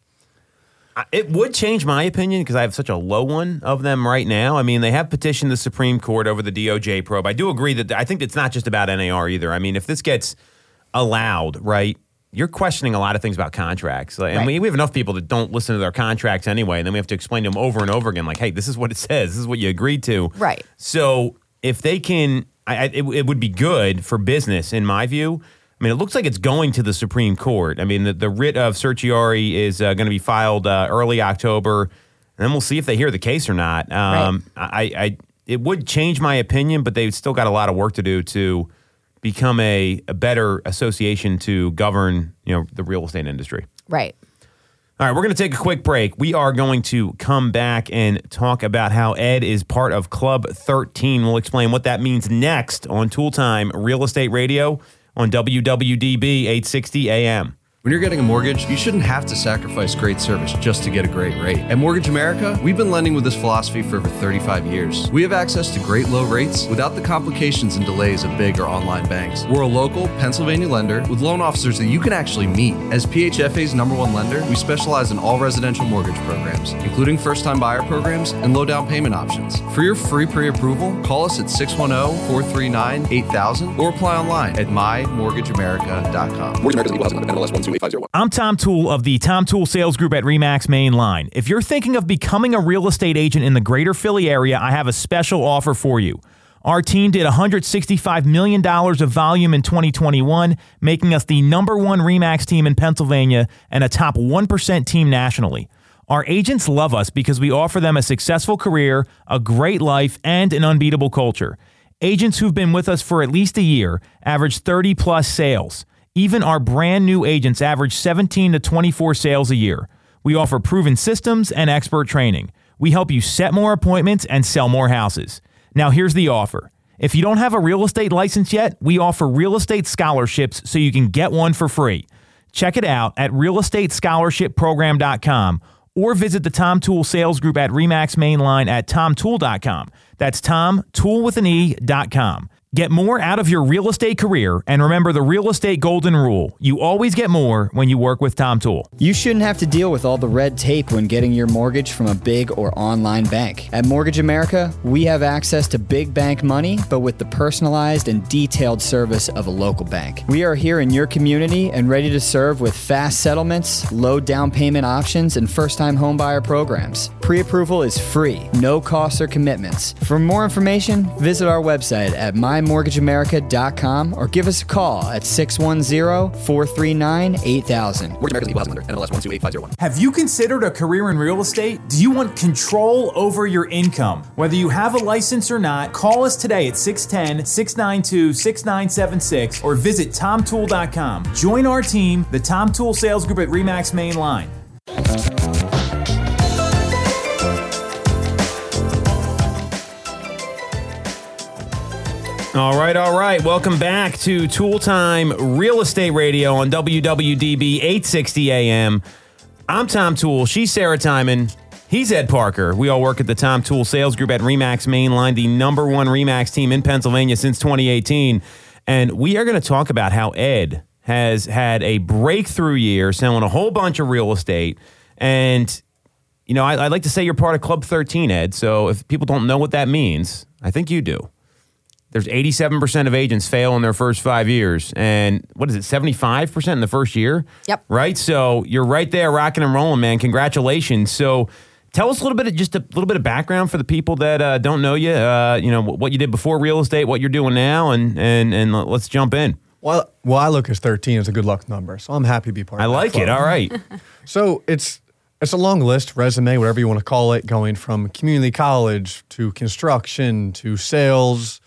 It would change my opinion because I have such a low one of them right now. I mean, they have petitioned the Supreme Court over the D O J probe. I do agree that I think it's not just about N A R either. I mean, if this gets allowed, right, you're questioning a lot of things about contracts. And right. we, we have enough people that don't listen to their contracts anyway, and then we have to explain to them over and over again, like, hey, this is what it says. This is what you agreed to. Right. So if they can, I, I, it, it would be good for business, in my view. I mean, it looks like it's going to the Supreme Court. I mean, the, the writ of certiorari is uh, going to be filed uh, early October, and then we'll see if they hear the case or not. Um, right. I, I, it would change my opinion, but they've still got a lot of work to do to become a, a better association to govern, you know, the real estate industry. Right. All right, we're going to take a quick break. We are going to come back and talk about how Ed is part of Club thirteen. We'll explain what that means next on Tool Time Real Estate Radio on W W D B eight sixty A M. When you're getting a mortgage, you shouldn't have to sacrifice great service just to get a great rate. At Mortgage America, we've been lending with this philosophy for over thirty-five years. We have access to great low rates without the complications and delays of big or online banks. We're a local Pennsylvania lender with loan officers that you can actually meet. As P H F A's number one lender, we specialize in all residential mortgage programs, including first-time buyer programs and low down payment options. For your free pre-approval, call us at six one zero, four three nine, eight thousand or apply online at my mortgage america dot com. Mortgage America's equal housing number, N M L S one two eight five zero one. I'm Tom Toole of the Tom Toole Sales Group at RE/MAX Main Line. If you're thinking of becoming a real estate agent in the greater Philly area, I have a special offer for you. Our team did one hundred sixty-five million dollars of volume in twenty twenty-one, making us the number one RE/MAX team in Pennsylvania and a top one percent team nationally. Our agents love us because we offer them a successful career, a great life, and an unbeatable culture. Agents who've been with us for at least a year average thirty plus sales. Even our brand new agents average seventeen to twenty-four sales a year. We offer proven systems and expert training. We help you set more appointments and sell more houses. Now here's the offer. If you don't have a real estate license yet, we offer real estate scholarships so you can get one for free. Check it out at real estate scholarship program dot com or visit the Tom Toole Sales Group at RE/MAX Mainline at tom toole dot com. That's Tom, Toole with an E, dot com. Get more out of your real estate career and remember the real estate golden rule. You always get more when you work with Tom Toole. You shouldn't have to deal with all the red tape when getting your mortgage from a big or online bank. At Mortgage America, we have access to big bank money, but with the personalized and detailed service of a local bank. We are here in your community and ready to serve with fast settlements, low down payment options, and first-time homebuyer programs. Pre-approval is free, no costs or commitments. For more information, visit our website at my mortgage america dot com or give us a call at six one zero, four three nine, eight thousand. Mortgage America's equal housing lender. N M L S one two eight five zero one. Have you considered a career in real estate? Do you want control over your income? Whether you have a license or not, call us today at six one zero, six nine two, six nine seven six or visit tom toole dot com. Join our team, the Tom Toole Sales Group at RE/MAX Main Line. All right, all right. Welcome back to Toole Time Real Estate Radio on W W D B eight sixty A M. I'm Tom Toole. She's Sarah Timon. He's Ed Parker. We all work at the Tom Toole Sales Group at RE/MAX Main Line, the number one RE/MAX team in Pennsylvania since twenty eighteen. And we are going to talk about how Ed has had a breakthrough year selling a whole bunch of real estate. And, you know, I, I'd like to say you're part of Club thirteen, Ed. So if people don't know what that means, I think you do. There's eighty-seven percent of agents fail in their first five years. And what is it, seventy-five percent in the first year? Yep. Right? So you're right there rocking and rolling, man. Congratulations. So tell us a little bit of just a little bit of background for the people that uh, don't know you, uh, you know, what you did before real estate, what you're doing now, and and and let's jump in. Well, well, I look as thirteen as a good luck number, so I'm happy to be part I of that like club. it. All right. So it's it's a long list, resume, whatever you want to call it, going from community college to construction to sales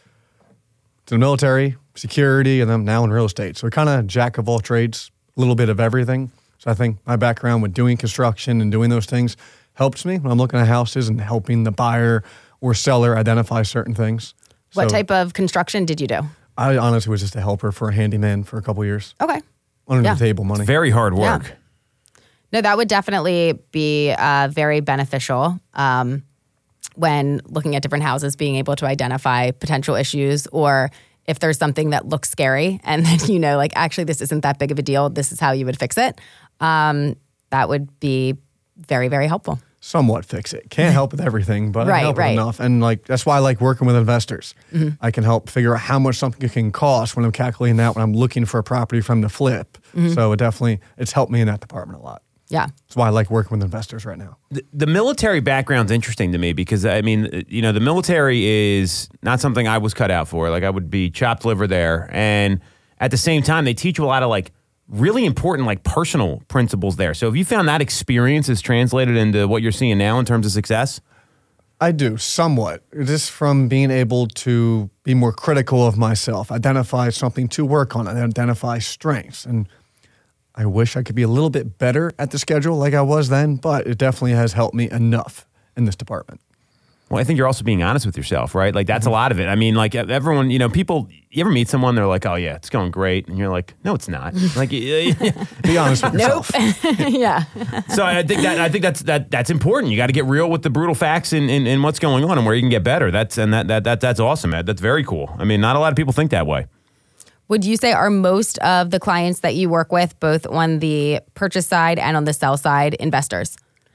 to the military, security, and then now in real estate. So kind of jack of all trades, a little bit of everything. So I think my background with doing construction and doing those things helps me when I'm looking at houses and helping the buyer or seller identify certain things. What So type of construction did you do? I honestly was just a helper for a handyman for a couple years. Okay. Under Yeah. the table money. Very hard work. Yeah. No, that would definitely be uh, very beneficial um, when looking at different houses, being able to identify potential issues, or if there's something that looks scary and then you know, like, actually, this isn't that big of a deal. This is how you would fix it. Um, that would be very, very helpful. Somewhat fix it. Can't help with everything, but Right, I help right. with enough. And like that's why I like working with investors. Mm-hmm. I can help figure out how much something can cost when I'm calculating that when I'm looking for a property from the flip. Mm-hmm. So it definitely it's helped me in that department a lot. Yeah. That's why I like working with investors right now. The, the military background's interesting to me because, I mean, you know, the military is not something I was cut out for. Like, I would be chopped liver there. And at the same time, they teach you a lot of, like, really important, like, personal principles there. So have you found that experience is translated into what you're seeing now in terms of success? I do, somewhat. Just from being able to be more critical of myself, identify something to work on, and identify strengths. And I wish I could be a little bit better at the schedule like I was then, but it definitely has helped me enough in this department. Well, I think you're also being honest with yourself, right? Like, that's a lot of it. I mean, like, everyone, you know, people, you ever meet someone, they're like, oh, yeah, it's going great. And you're like, no, it's not. Like, yeah, yeah. Be honest with yourself. Yeah. So I think that I think that's that that's important. You got to get real with the brutal facts and in, in, in what's going on and where you can get better. That's and that that, that that's awesome, Ed. That's very cool. I mean, not a lot of people think that way. Would you say are most of the clients that you work with, both on the purchase side and on the sell side, investors?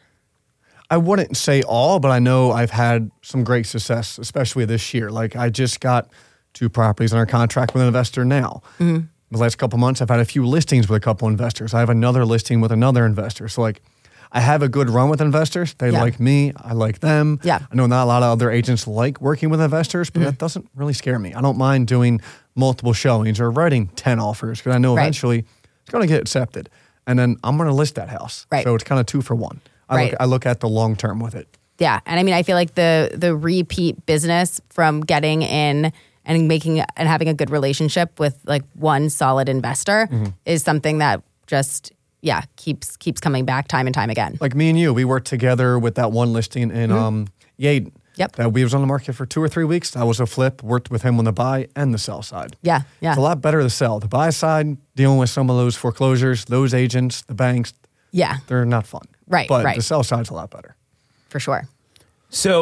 I wouldn't say all, but I know I've had some great success, especially this year. Like I just got two properties under contract with an investor now. Mm-hmm. The last couple months, I've had a few listings with a couple investors. I have another listing with another investor. So like I have a good run with investors. They Yeah. like me. I like them. Yeah. I know not a lot of other agents like working with investors, but mm-hmm. that doesn't really scare me. I don't mind doing multiple showings or writing ten offers because I know Right. eventually it's going to get accepted. And then I'm going to list that house. Right. So it's kind of two for one. I, Right. look, I look at the long term with it. Yeah. And I mean, I feel like the the repeat business from getting in and making and having a good relationship with like one solid investor Mm-hmm. is something that just, yeah, keeps keeps coming back time and time again. Like me and you, we worked together with that one listing in Mm-hmm. um, Yaden. Yep. That we was on the market for two or three weeks. That was a flip. Worked with him on the buy and the sell side. Yeah. Yeah. It's a lot better to sell. The buy side, dealing with some of those foreclosures, those agents, the banks, Yeah. they're not fun. Right, But right. the sell side's a lot better. For sure. So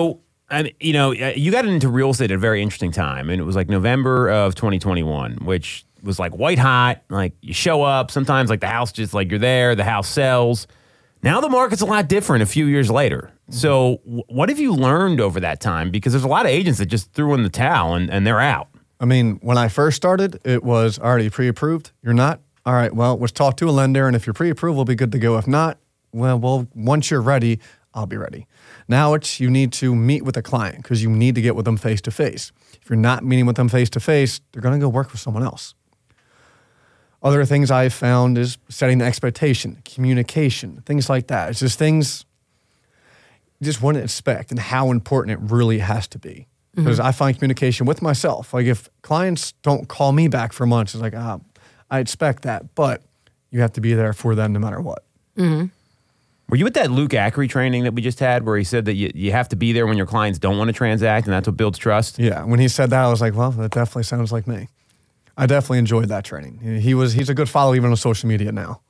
I mean, you know, you got into real estate at a very interesting time, and it was like November of twenty twenty-one, which was like white hot. Like you show up, sometimes like the house just like you're there, the house sells. Now the market's a lot different a few years later. So w- what have you learned over that time? Because there's a lot of agents that just threw in the towel and, and they're out. I mean, when I first started, it was already pre-approved. You're not? All right, well, let's talk to a lender, and if you're pre-approved, we'll be good to go. If not, well, well, once you're ready, I'll be ready. Now it's you need to meet with a client because you need to get with them face-to-face. If you're not meeting with them face-to-face, they're going to go work with someone else. Other things I've found is setting the expectation, communication, things like that. It's just things you just wouldn't expect and how important it really has to be. Because mm-hmm. I find communication with myself. Like if clients don't call me back for months, it's like, ah, I expect that. But you have to be there for them no matter what. Mm-hmm. Were you at that Luke Ackery training that we just had where he said that you, you have to be there when your clients don't want to transact and that's what builds trust? Yeah. When he said that, I was like, well, that definitely sounds like me. I definitely enjoyed that training. He was he's a good follow even on social media now.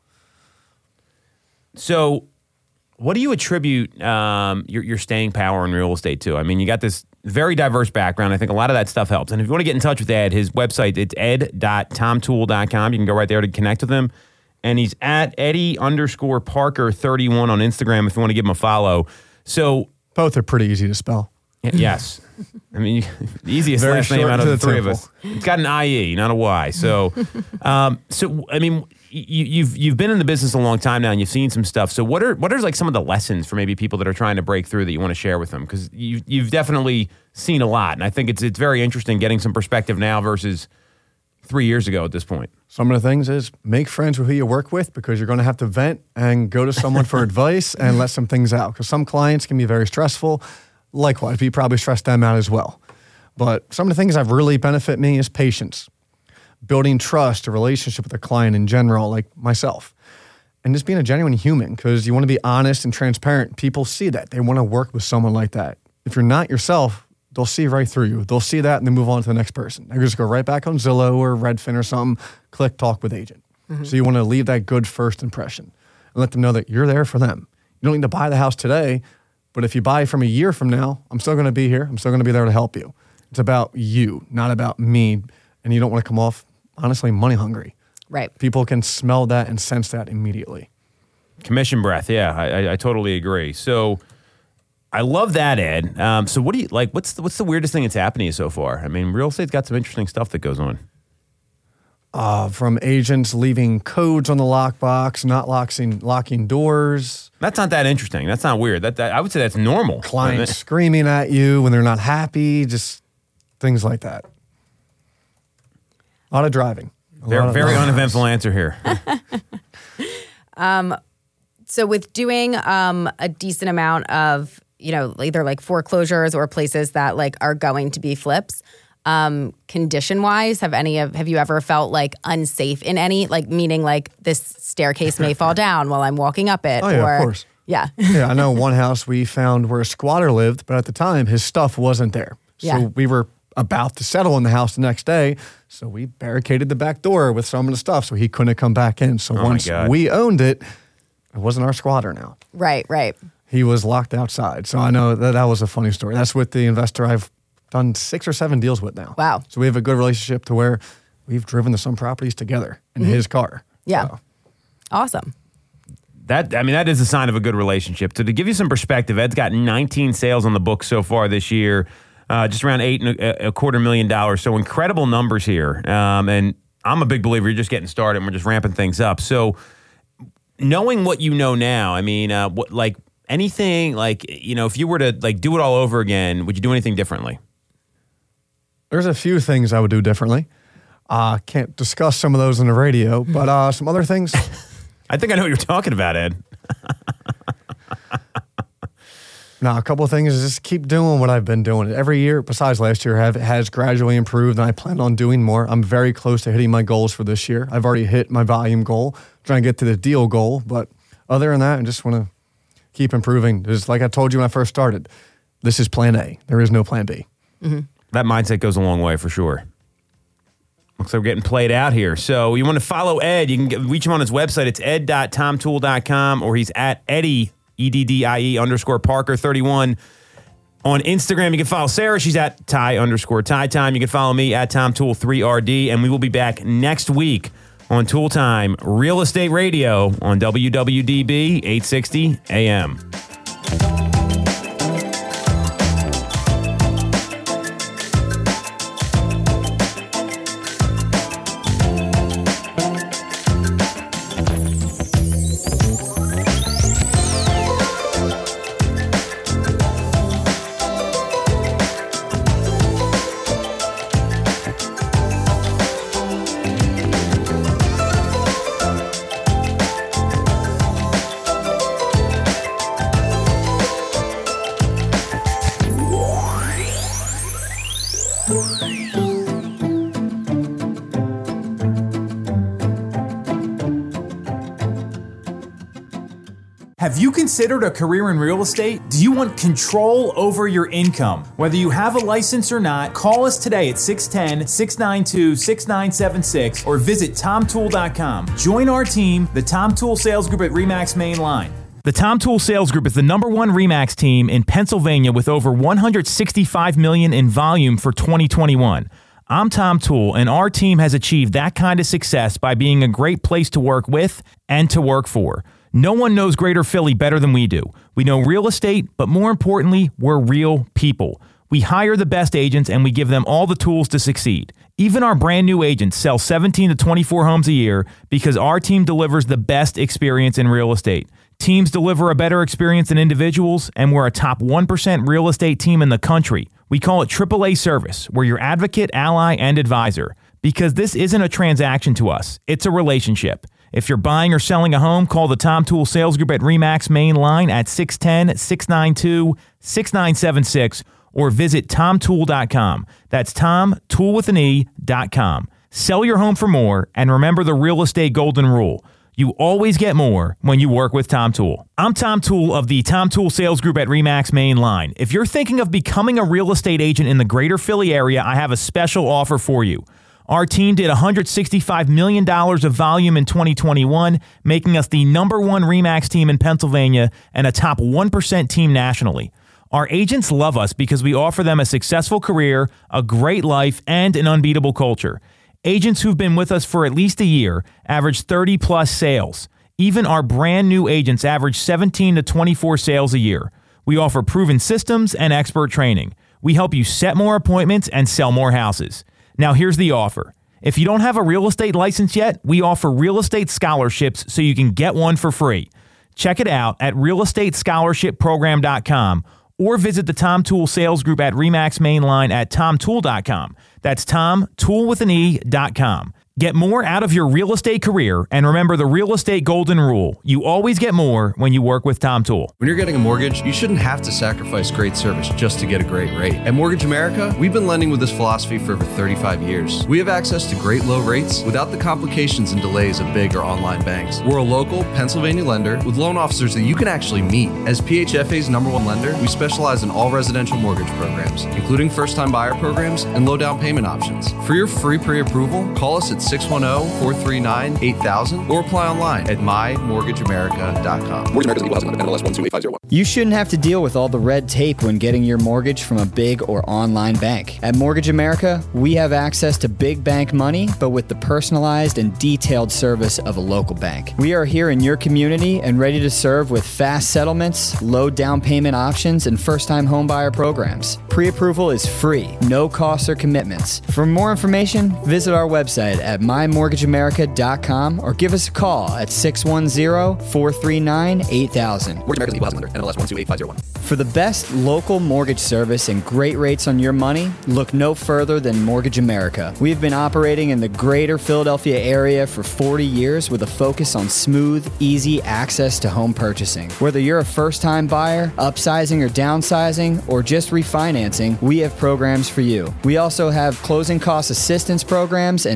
So what do you attribute um, your, your staying power in real estate to? I mean, you got this very diverse background. I think a lot of that stuff helps. And if you want to get in touch with Ed, his website, it's ed dot tom toole dot com. You can go right there to connect with him. And he's at Eddie underscore Parker thirty-one on Instagram if you want to give him a follow. So both are pretty easy to spell. Yes. I mean, the easiest Very last name short out of to the the three temple. of us. It's got an I E, not a Y. So, um, so I mean, you, you've you've been in the business a long time now, and you've seen some stuff. So, what are what are like some of the lessons for maybe people that are trying to break through that you want to share with them? Because you you've definitely seen a lot, and I think it's it's very interesting getting some perspective now versus three years ago at this point. Some of the things is make friends with who you work with because you're going to have to vent and go to someone for advice and let some things out. Because some clients can be very stressful. Likewise, you probably stress them out as well. But some of the things that really benefit me is patience, building trust, a relationship with a client in general, like myself, and just being a genuine human because you want to be honest and transparent. People see that. They want to work with someone like that. If you're not yourself, they'll see right through you. They'll see that and then move on to the next person. They just go right back on Zillow or Redfin or something, click talk with agent. Mm-hmm. So you want to leave that good first impression and let them know that you're there for them. You don't need to buy the house today, but if you buy from a year from now, I'm still going to be here. I'm still going to be there to help you. It's about you, not about me. And you don't want to come off, honestly, money hungry. Right. People can smell that and sense that immediately. Commission breath. Yeah, I, I, I totally agree. So I love that, Ed. Um, so what do you like? What's the, what's the weirdest thing that's happened to you so far? I mean, real estate's got some interesting stuff that goes on. Uh, from agents leaving codes on the lockbox, not locking locking doors. That's not that interesting. That's not weird. That, that I would say that's normal. Clients screaming at you when they're not happy. Just things like that. A lot of driving. A Very, lot of- very uneventful answer here. um, so with doing um, a decent amount of, you know, either like foreclosures or places that like are going to be flips, um, condition wise, have any of, have you ever felt like unsafe in any, like meaning like this staircase may fall down while I'm walking up it? Oh, yeah, or, of course. Yeah. Yeah, I know one house we found where a squatter lived, but at the time his stuff wasn't there. So Yeah. we were about to settle in the house the next day. So we barricaded the back door with some of the stuff so he couldn't come back in. So Oh my once God. we owned it, it wasn't our squatter now. Right, right. He was locked outside. So I know that that was a funny story. That's with the investor I've done six or seven deals with now. Wow. So we have a good relationship to where we've driven to some properties together in his car. Yeah. So, Awesome. That I mean, that is a sign of a good relationship. So to give you some perspective, Ed's got nineteen sales on the book so far this year, uh, just around eight and a, a quarter million dollars. So incredible numbers here. Um, and I'm a big believer you're just getting started and we're just ramping things up. So knowing what you know now, I mean, uh, what like anything like, you know, if you were to like do it all over again, would you do anything differently? there's a few things I would do differently. Uh, can't discuss some of those on the radio, but uh, some other things. I think I know what you're talking about, Ed. Now, a couple of things is just keep doing what I've been doing. Every year, besides last year, have has gradually improved, and I plan on doing more. I'm very close to hitting my goals for this year. I've already hit my volume goal, trying to get to the deal goal. But other than that, I just want to keep improving. Just like I told you when I first started, this is plan A. There is no plan B. Mm-hmm. That mindset goes a long way for sure. Looks like we're getting played out here. So you want to follow Ed, you can get, reach him on his website. It's ed dot tom toole dot com, or he's at Eddie, E D D I E underscore Parker thirty-one. On Instagram, you can follow Sarah. She's at Ty underscore Ty Time. You can follow me at Tom Tool three R D. And we will be back next week on Tool Time Real Estate Radio on W W D B eight sixty A M. Have you considered a career in real estate? Do you want control over your income? Whether you have a license or not, call us today at six one zero, six nine two, six nine seven six or visit tom tool dot com. Join our team, the Tom Tool Sales Group at RE/MAX Main Line. The Tom Tool Sales Group is the number one RE/MAX team in Pennsylvania with over one hundred sixty-five million dollars in volume for twenty twenty-one. I'm Tom Tool, and our team has achieved that kind of success by being a great place to work with and to work for. No one knows Greater Philly better than we do. We know real estate, but more importantly, we're real people. We hire the best agents and we give them all the tools to succeed. Even our brand new agents sell seventeen to twenty-four homes a year because our team delivers the best experience in real estate. Teams deliver a better experience than individuals, and we're a top one percent real estate team in the country. We call it triple A service. We're your advocate, ally, and advisor. Because this isn't a transaction to us, it's a relationship. If you're buying or selling a home, call the Tom Tool Sales Group at RE/MAX Main Line at six one zero, six nine two, six nine seven six or visit tom tool dot com. That's Tom, tool with an E, dot com. Sell your home for more, and remember the real estate golden rule. You always get more when you work with Tom Tool. I'm Tom Tool of the Tom Tool Sales Group at RE/MAX Main Line. If you're thinking of becoming a real estate agent in the Greater Philly area, I have a special offer for you. Our team did one hundred sixty-five million dollars of volume in twenty twenty-one, making us the number one RE/MAX team in Pennsylvania and a top one percent team nationally. Our agents love us because we offer them a successful career, a great life, and an unbeatable culture. Agents who've been with us for at least a year average thirty plus sales. Even our brand new agents average seventeen to twenty-four sales a year. We offer proven systems and expert training. We help you set more appointments and sell more houses. Now here's the offer. If you don't have a real estate license yet, we offer real estate scholarships so you can get one for free. Check it out at real estate scholarship program dot com or visit the Tom Tool Sales Group at RE/MAX Main Line at tom tool dot com. That's Tom, tool with an E, dot com. Get more out of your real estate career, and remember the real estate golden rule. You always get more when you work with Tom Tool. When you're getting a mortgage, you shouldn't have to sacrifice great service just to get a great rate. At Mortgage America, we've been lending with this philosophy for over thirty-five years. We have access to great low rates without the complications and delays of big or online banks. We're a local Pennsylvania lender with loan officers that you can actually meet. As P H F A's number one lender, we specialize in all residential mortgage programs, including first-time buyer programs and low down payment options. For your free pre-approval, call us at six one zero, four three nine, eight thousand or apply online at my mortgage america dot com. Mortgage America is equal housing lender, N M L S one two eight five zero one. You shouldn't have to deal with all the red tape when getting your mortgage from a big or online bank. At Mortgage America, we have access to big bank money, but with the personalized and detailed service of a local bank. We are here in your community and ready to serve with fast settlements, low down payment options, and first-time homebuyer programs. Pre-approval is free, no costs or commitments. For more information, visit our website at my mortgage america dot com or give us a call at six one zero, four three nine, eight thousand. Mortgage America is equal housing lender, N M L S one two eight five zero one. For the best local mortgage service and great rates on your money, look no further than Mortgage America. We have been operating in the greater Philadelphia area for forty years with a focus on smooth, easy access to home purchasing. Whether you're a first-time buyer, upsizing or downsizing, or just refinancing, we have programs for you. We also have closing cost assistance programs and access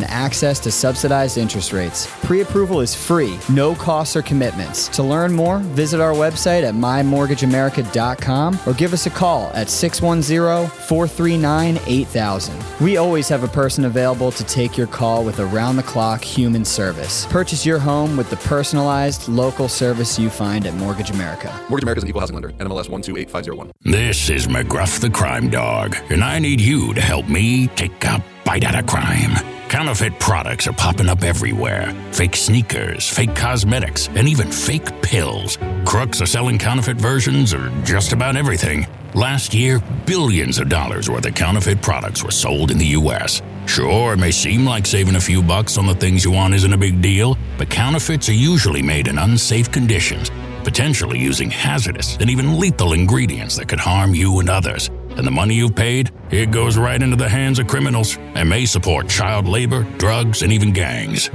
access to subsidized interest rates. Pre-approval is free, no costs or commitments. To learn more, visit our website at my mortgage america dot com or give us a call at six one zero, four three nine, eight thousand. We always have a person available to take your call with around-the-clock human service. Purchase your home with the personalized, local service you find at Mortgage America. Mortgage America is an equal housing lender. N M L S one two eight five zero one. This is McGruff the Crime Dog, and I need you to help me take a bite out of crime. Counterfeit products are popping up everywhere. Fake sneakers, fake cosmetics, and even fake pills. Crooks are selling counterfeit versions of just about everything. Last year, billions of dollars worth of counterfeit products were sold in the U S. Sure, it may seem like saving a few bucks on the things you want isn't a big deal, but counterfeits are usually made in unsafe conditions, potentially using hazardous and even lethal ingredients that could harm you and others. And the money you've paid, it goes right into the hands of criminals and may support child labor, drugs, and even gangs.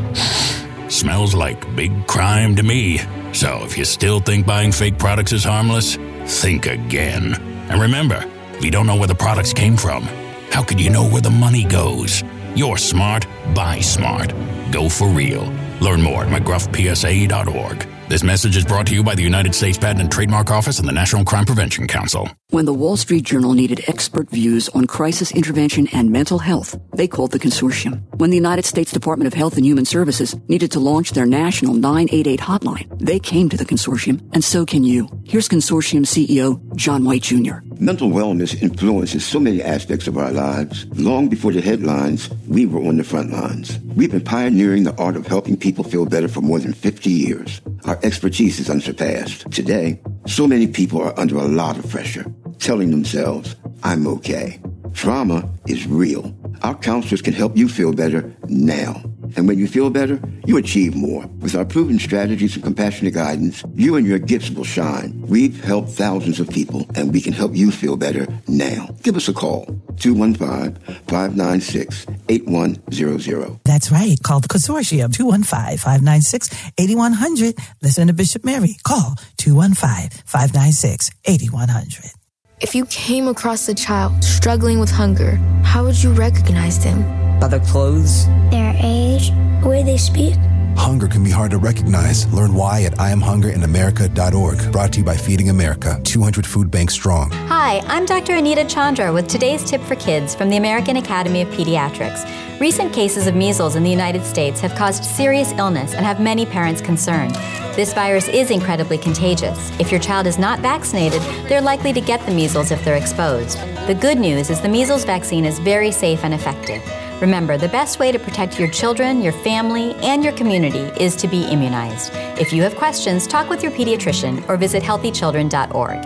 Smells like big crime to me. So if you still think buying fake products is harmless, think again. And remember, if you don't know where the products came from, how could you know where the money goes? You're smart, buy smart. Go for real. Learn more at mcgruff p s a dot org. This message is brought to you by the United States Patent and Trademark Office and the National Crime Prevention Council. When the Wall Street Journal needed expert views on crisis intervention and mental health, they called the consortium. When the United States Department of Health and Human Services needed to launch their national nine eight eight hotline, they came to the consortium, and so can you. Here's consortium C E O John White Junior Mental wellness influences so many aspects of our lives. Long before the headlines, we were on the front lines. We've been pioneering the art of helping people feel better for more than fifty years. Our expertise is unsurpassed. Today, so many people are under a lot of pressure, telling themselves, I'm okay. Trauma is real. Our counselors can help you feel better now. And when you feel better, you achieve more. With our proven strategies and compassionate guidance, you and your gifts will shine. We've helped thousands of people, and we can help you feel better now. Give us a call, two one five, five nine six, eight one zero zero. That's right. Call the consortium, two one five, five nine six, eight one zero zero. Listen to Bishop Mary. Call two one five, five nine six, eight one zero zero. If you came across a child struggling with hunger, how would you recognize them? By their clothes, their age, the way they speak. Hunger can be hard to recognize. Learn why at I am hunger in america dot org. Brought to you by Feeding America, two hundred food banks strong. Hi, I'm Doctor Anita Chandra with today's tip for kids from the American Academy of Pediatrics. Recent cases of measles in the United States have caused serious illness and have many parents concerned. This virus is incredibly contagious. If your child is not vaccinated, they're likely to get the measles if they're exposed. The good news is the measles vaccine is very safe and effective. Remember, the best way to protect your children, your family, and your community is to be immunized. If you have questions, talk with your pediatrician or visit healthy children dot org.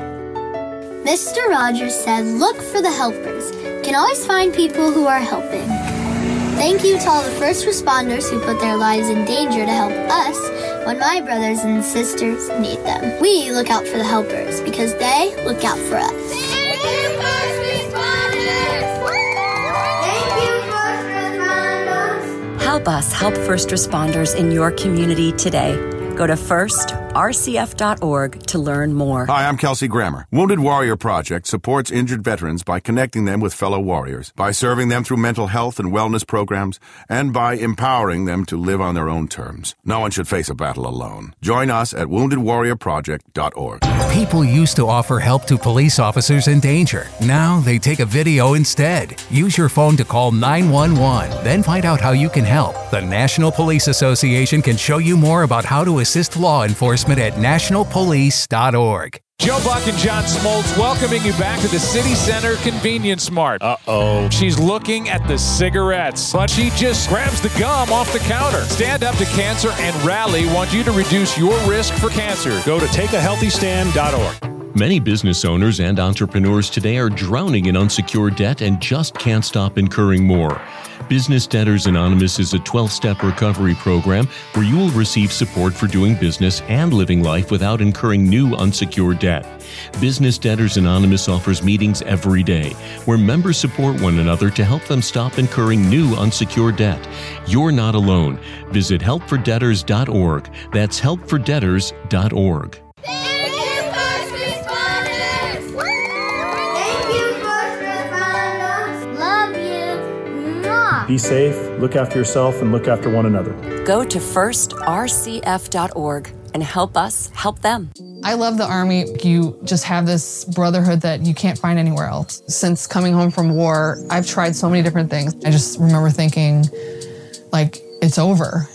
Mister Rogers said, look for the helpers. You can always find people who are helping. Thank you to all the first responders who put their lives in danger to help us when my brothers and sisters need them. We look out for the helpers because they look out for us. Thank you, first responders! Thank you, first responders! Help us help first responders in your community today. Go to first r c f dot org to learn more. Hi, I'm Kelsey Grammer. Wounded Warrior Project supports injured veterans by connecting them with fellow warriors, by serving them through mental health and wellness programs, and by empowering them to live on their own terms. No one should face a battle alone. Join us at wounded warrior project dot org. People used to offer help to police officers in danger. Now they take a video instead. Use your phone to call nine one one, then find out how you can help. The National Police Association can show you more about how to assist law enforcement at national police dot org. Joe Buck and John Smoltz welcoming you back to the City Center Convenience Mart. Uh-oh. She's looking at the cigarettes, but she just grabs the gum off the counter. Stand Up to Cancer and Rally want you to reduce your risk for cancer. Go to take a healthy stand dot org. Many business owners and entrepreneurs today are drowning in unsecured debt and just can't stop incurring more. Business Debtors Anonymous is a twelve-step recovery program where you will receive support for doing business and living life without incurring new unsecured debt. Business Debtors Anonymous offers meetings every day where members support one another to help them stop incurring new unsecured debt. You're not alone. Visit help for debtors dot org. That's help for debtors dot org. Be safe, look after yourself, and look after one another. Go to first R C F dot org and help us help them. I love the Army. You just have this brotherhood that you can't find anywhere else. Since coming home from war, I've tried so many different things. I just remember thinking, like, it's over.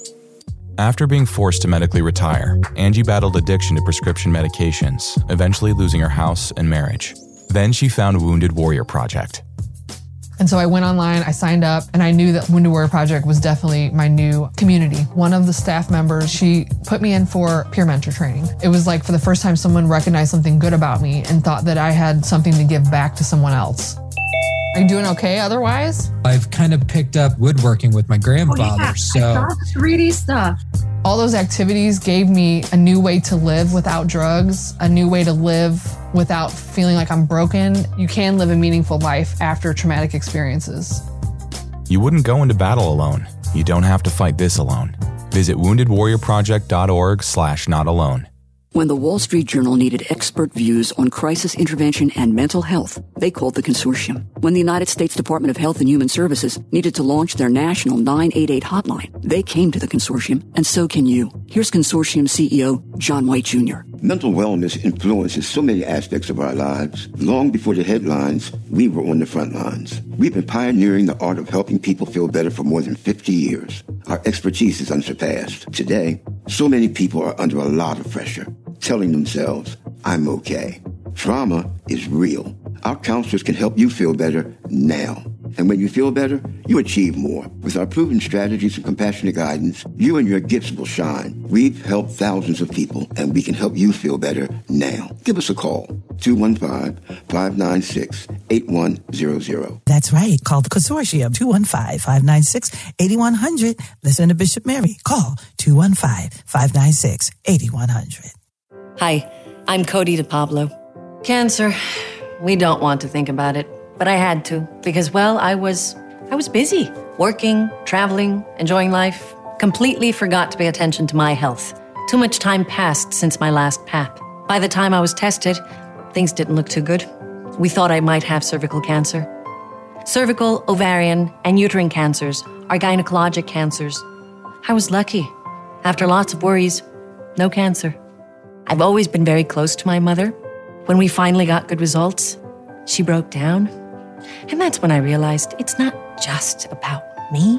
After being forced to medically retire, Angie battled addiction to prescription medications, eventually losing her house and marriage. Then she found Wounded Warrior Project. And so I went online, I signed up, and I knew that Wounded Warrior Project was definitely my new community. One of the staff members, she put me in for peer mentor training. It was like for the first time someone recognized something good about me and thought that I had something to give back to someone else. Are you doing okay otherwise? I've kind of picked up woodworking with my grandfather, oh, yeah. so... I saw three D stuff. All those activities gave me a new way to live without drugs, a new way to live without feeling like I'm broken. You can live a meaningful life after traumatic experiences. You wouldn't go into battle alone. You don't have to fight this alone. Visit wounded warrior project dot org slash not alone. When the Wall Street Journal needed expert views on crisis intervention and mental health, they called the consortium. When the United States Department of Health and Human Services needed to launch their national nine eight eight hotline, they came to the consortium, and so can you. Here's consortium C E O John White Junior Mental wellness influences so many aspects of our lives. Long before the headlines, we were on the front lines. We've been pioneering the art of helping people feel better for more than fifty years. Our expertise is unsurpassed. Today, so many people are under a lot of pressure, telling themselves, I'm okay. Trauma is real. Our counselors can help you feel better now. And when you feel better, you achieve more. With our proven strategies and compassionate guidance, you and your gifts will shine. We've helped thousands of people, and we can help you feel better now. Give us a call, two one five, five nine six, eight one zero zero. That's right. Call the consortium, two one five, five nine six, eight one zero zero. Listen to Bishop Mary. Call two one five, five nine six, eight one zero zero. Hi, I'm Cody DePablo. Cancer, we don't want to think about it, but I had to because, well, I was I was busy, working, traveling, enjoying life. Completely forgot to pay attention to my health. Too much time passed since my last P A P. By the time I was tested, things didn't look too good. We thought I might have cervical cancer. Cervical, ovarian, and uterine cancers are gynecologic cancers. I was lucky. After lots of worries, no cancer. I've always been very close to my mother. When we finally got good results, she broke down. And that's when I realized it's not just about me.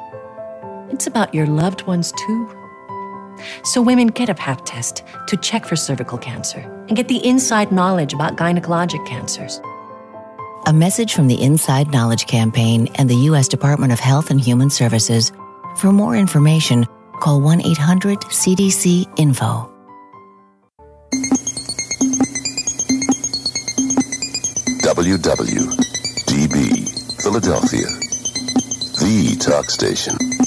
It's about your loved ones too. So women, get a P A P test to check for cervical cancer and get the inside knowledge about gynecologic cancers. A message from the Inside Knowledge Campaign and the U S Department of Health and Human Services. For more information, call one eight hundred C D C info. W W D B Philadelphia, the talk station.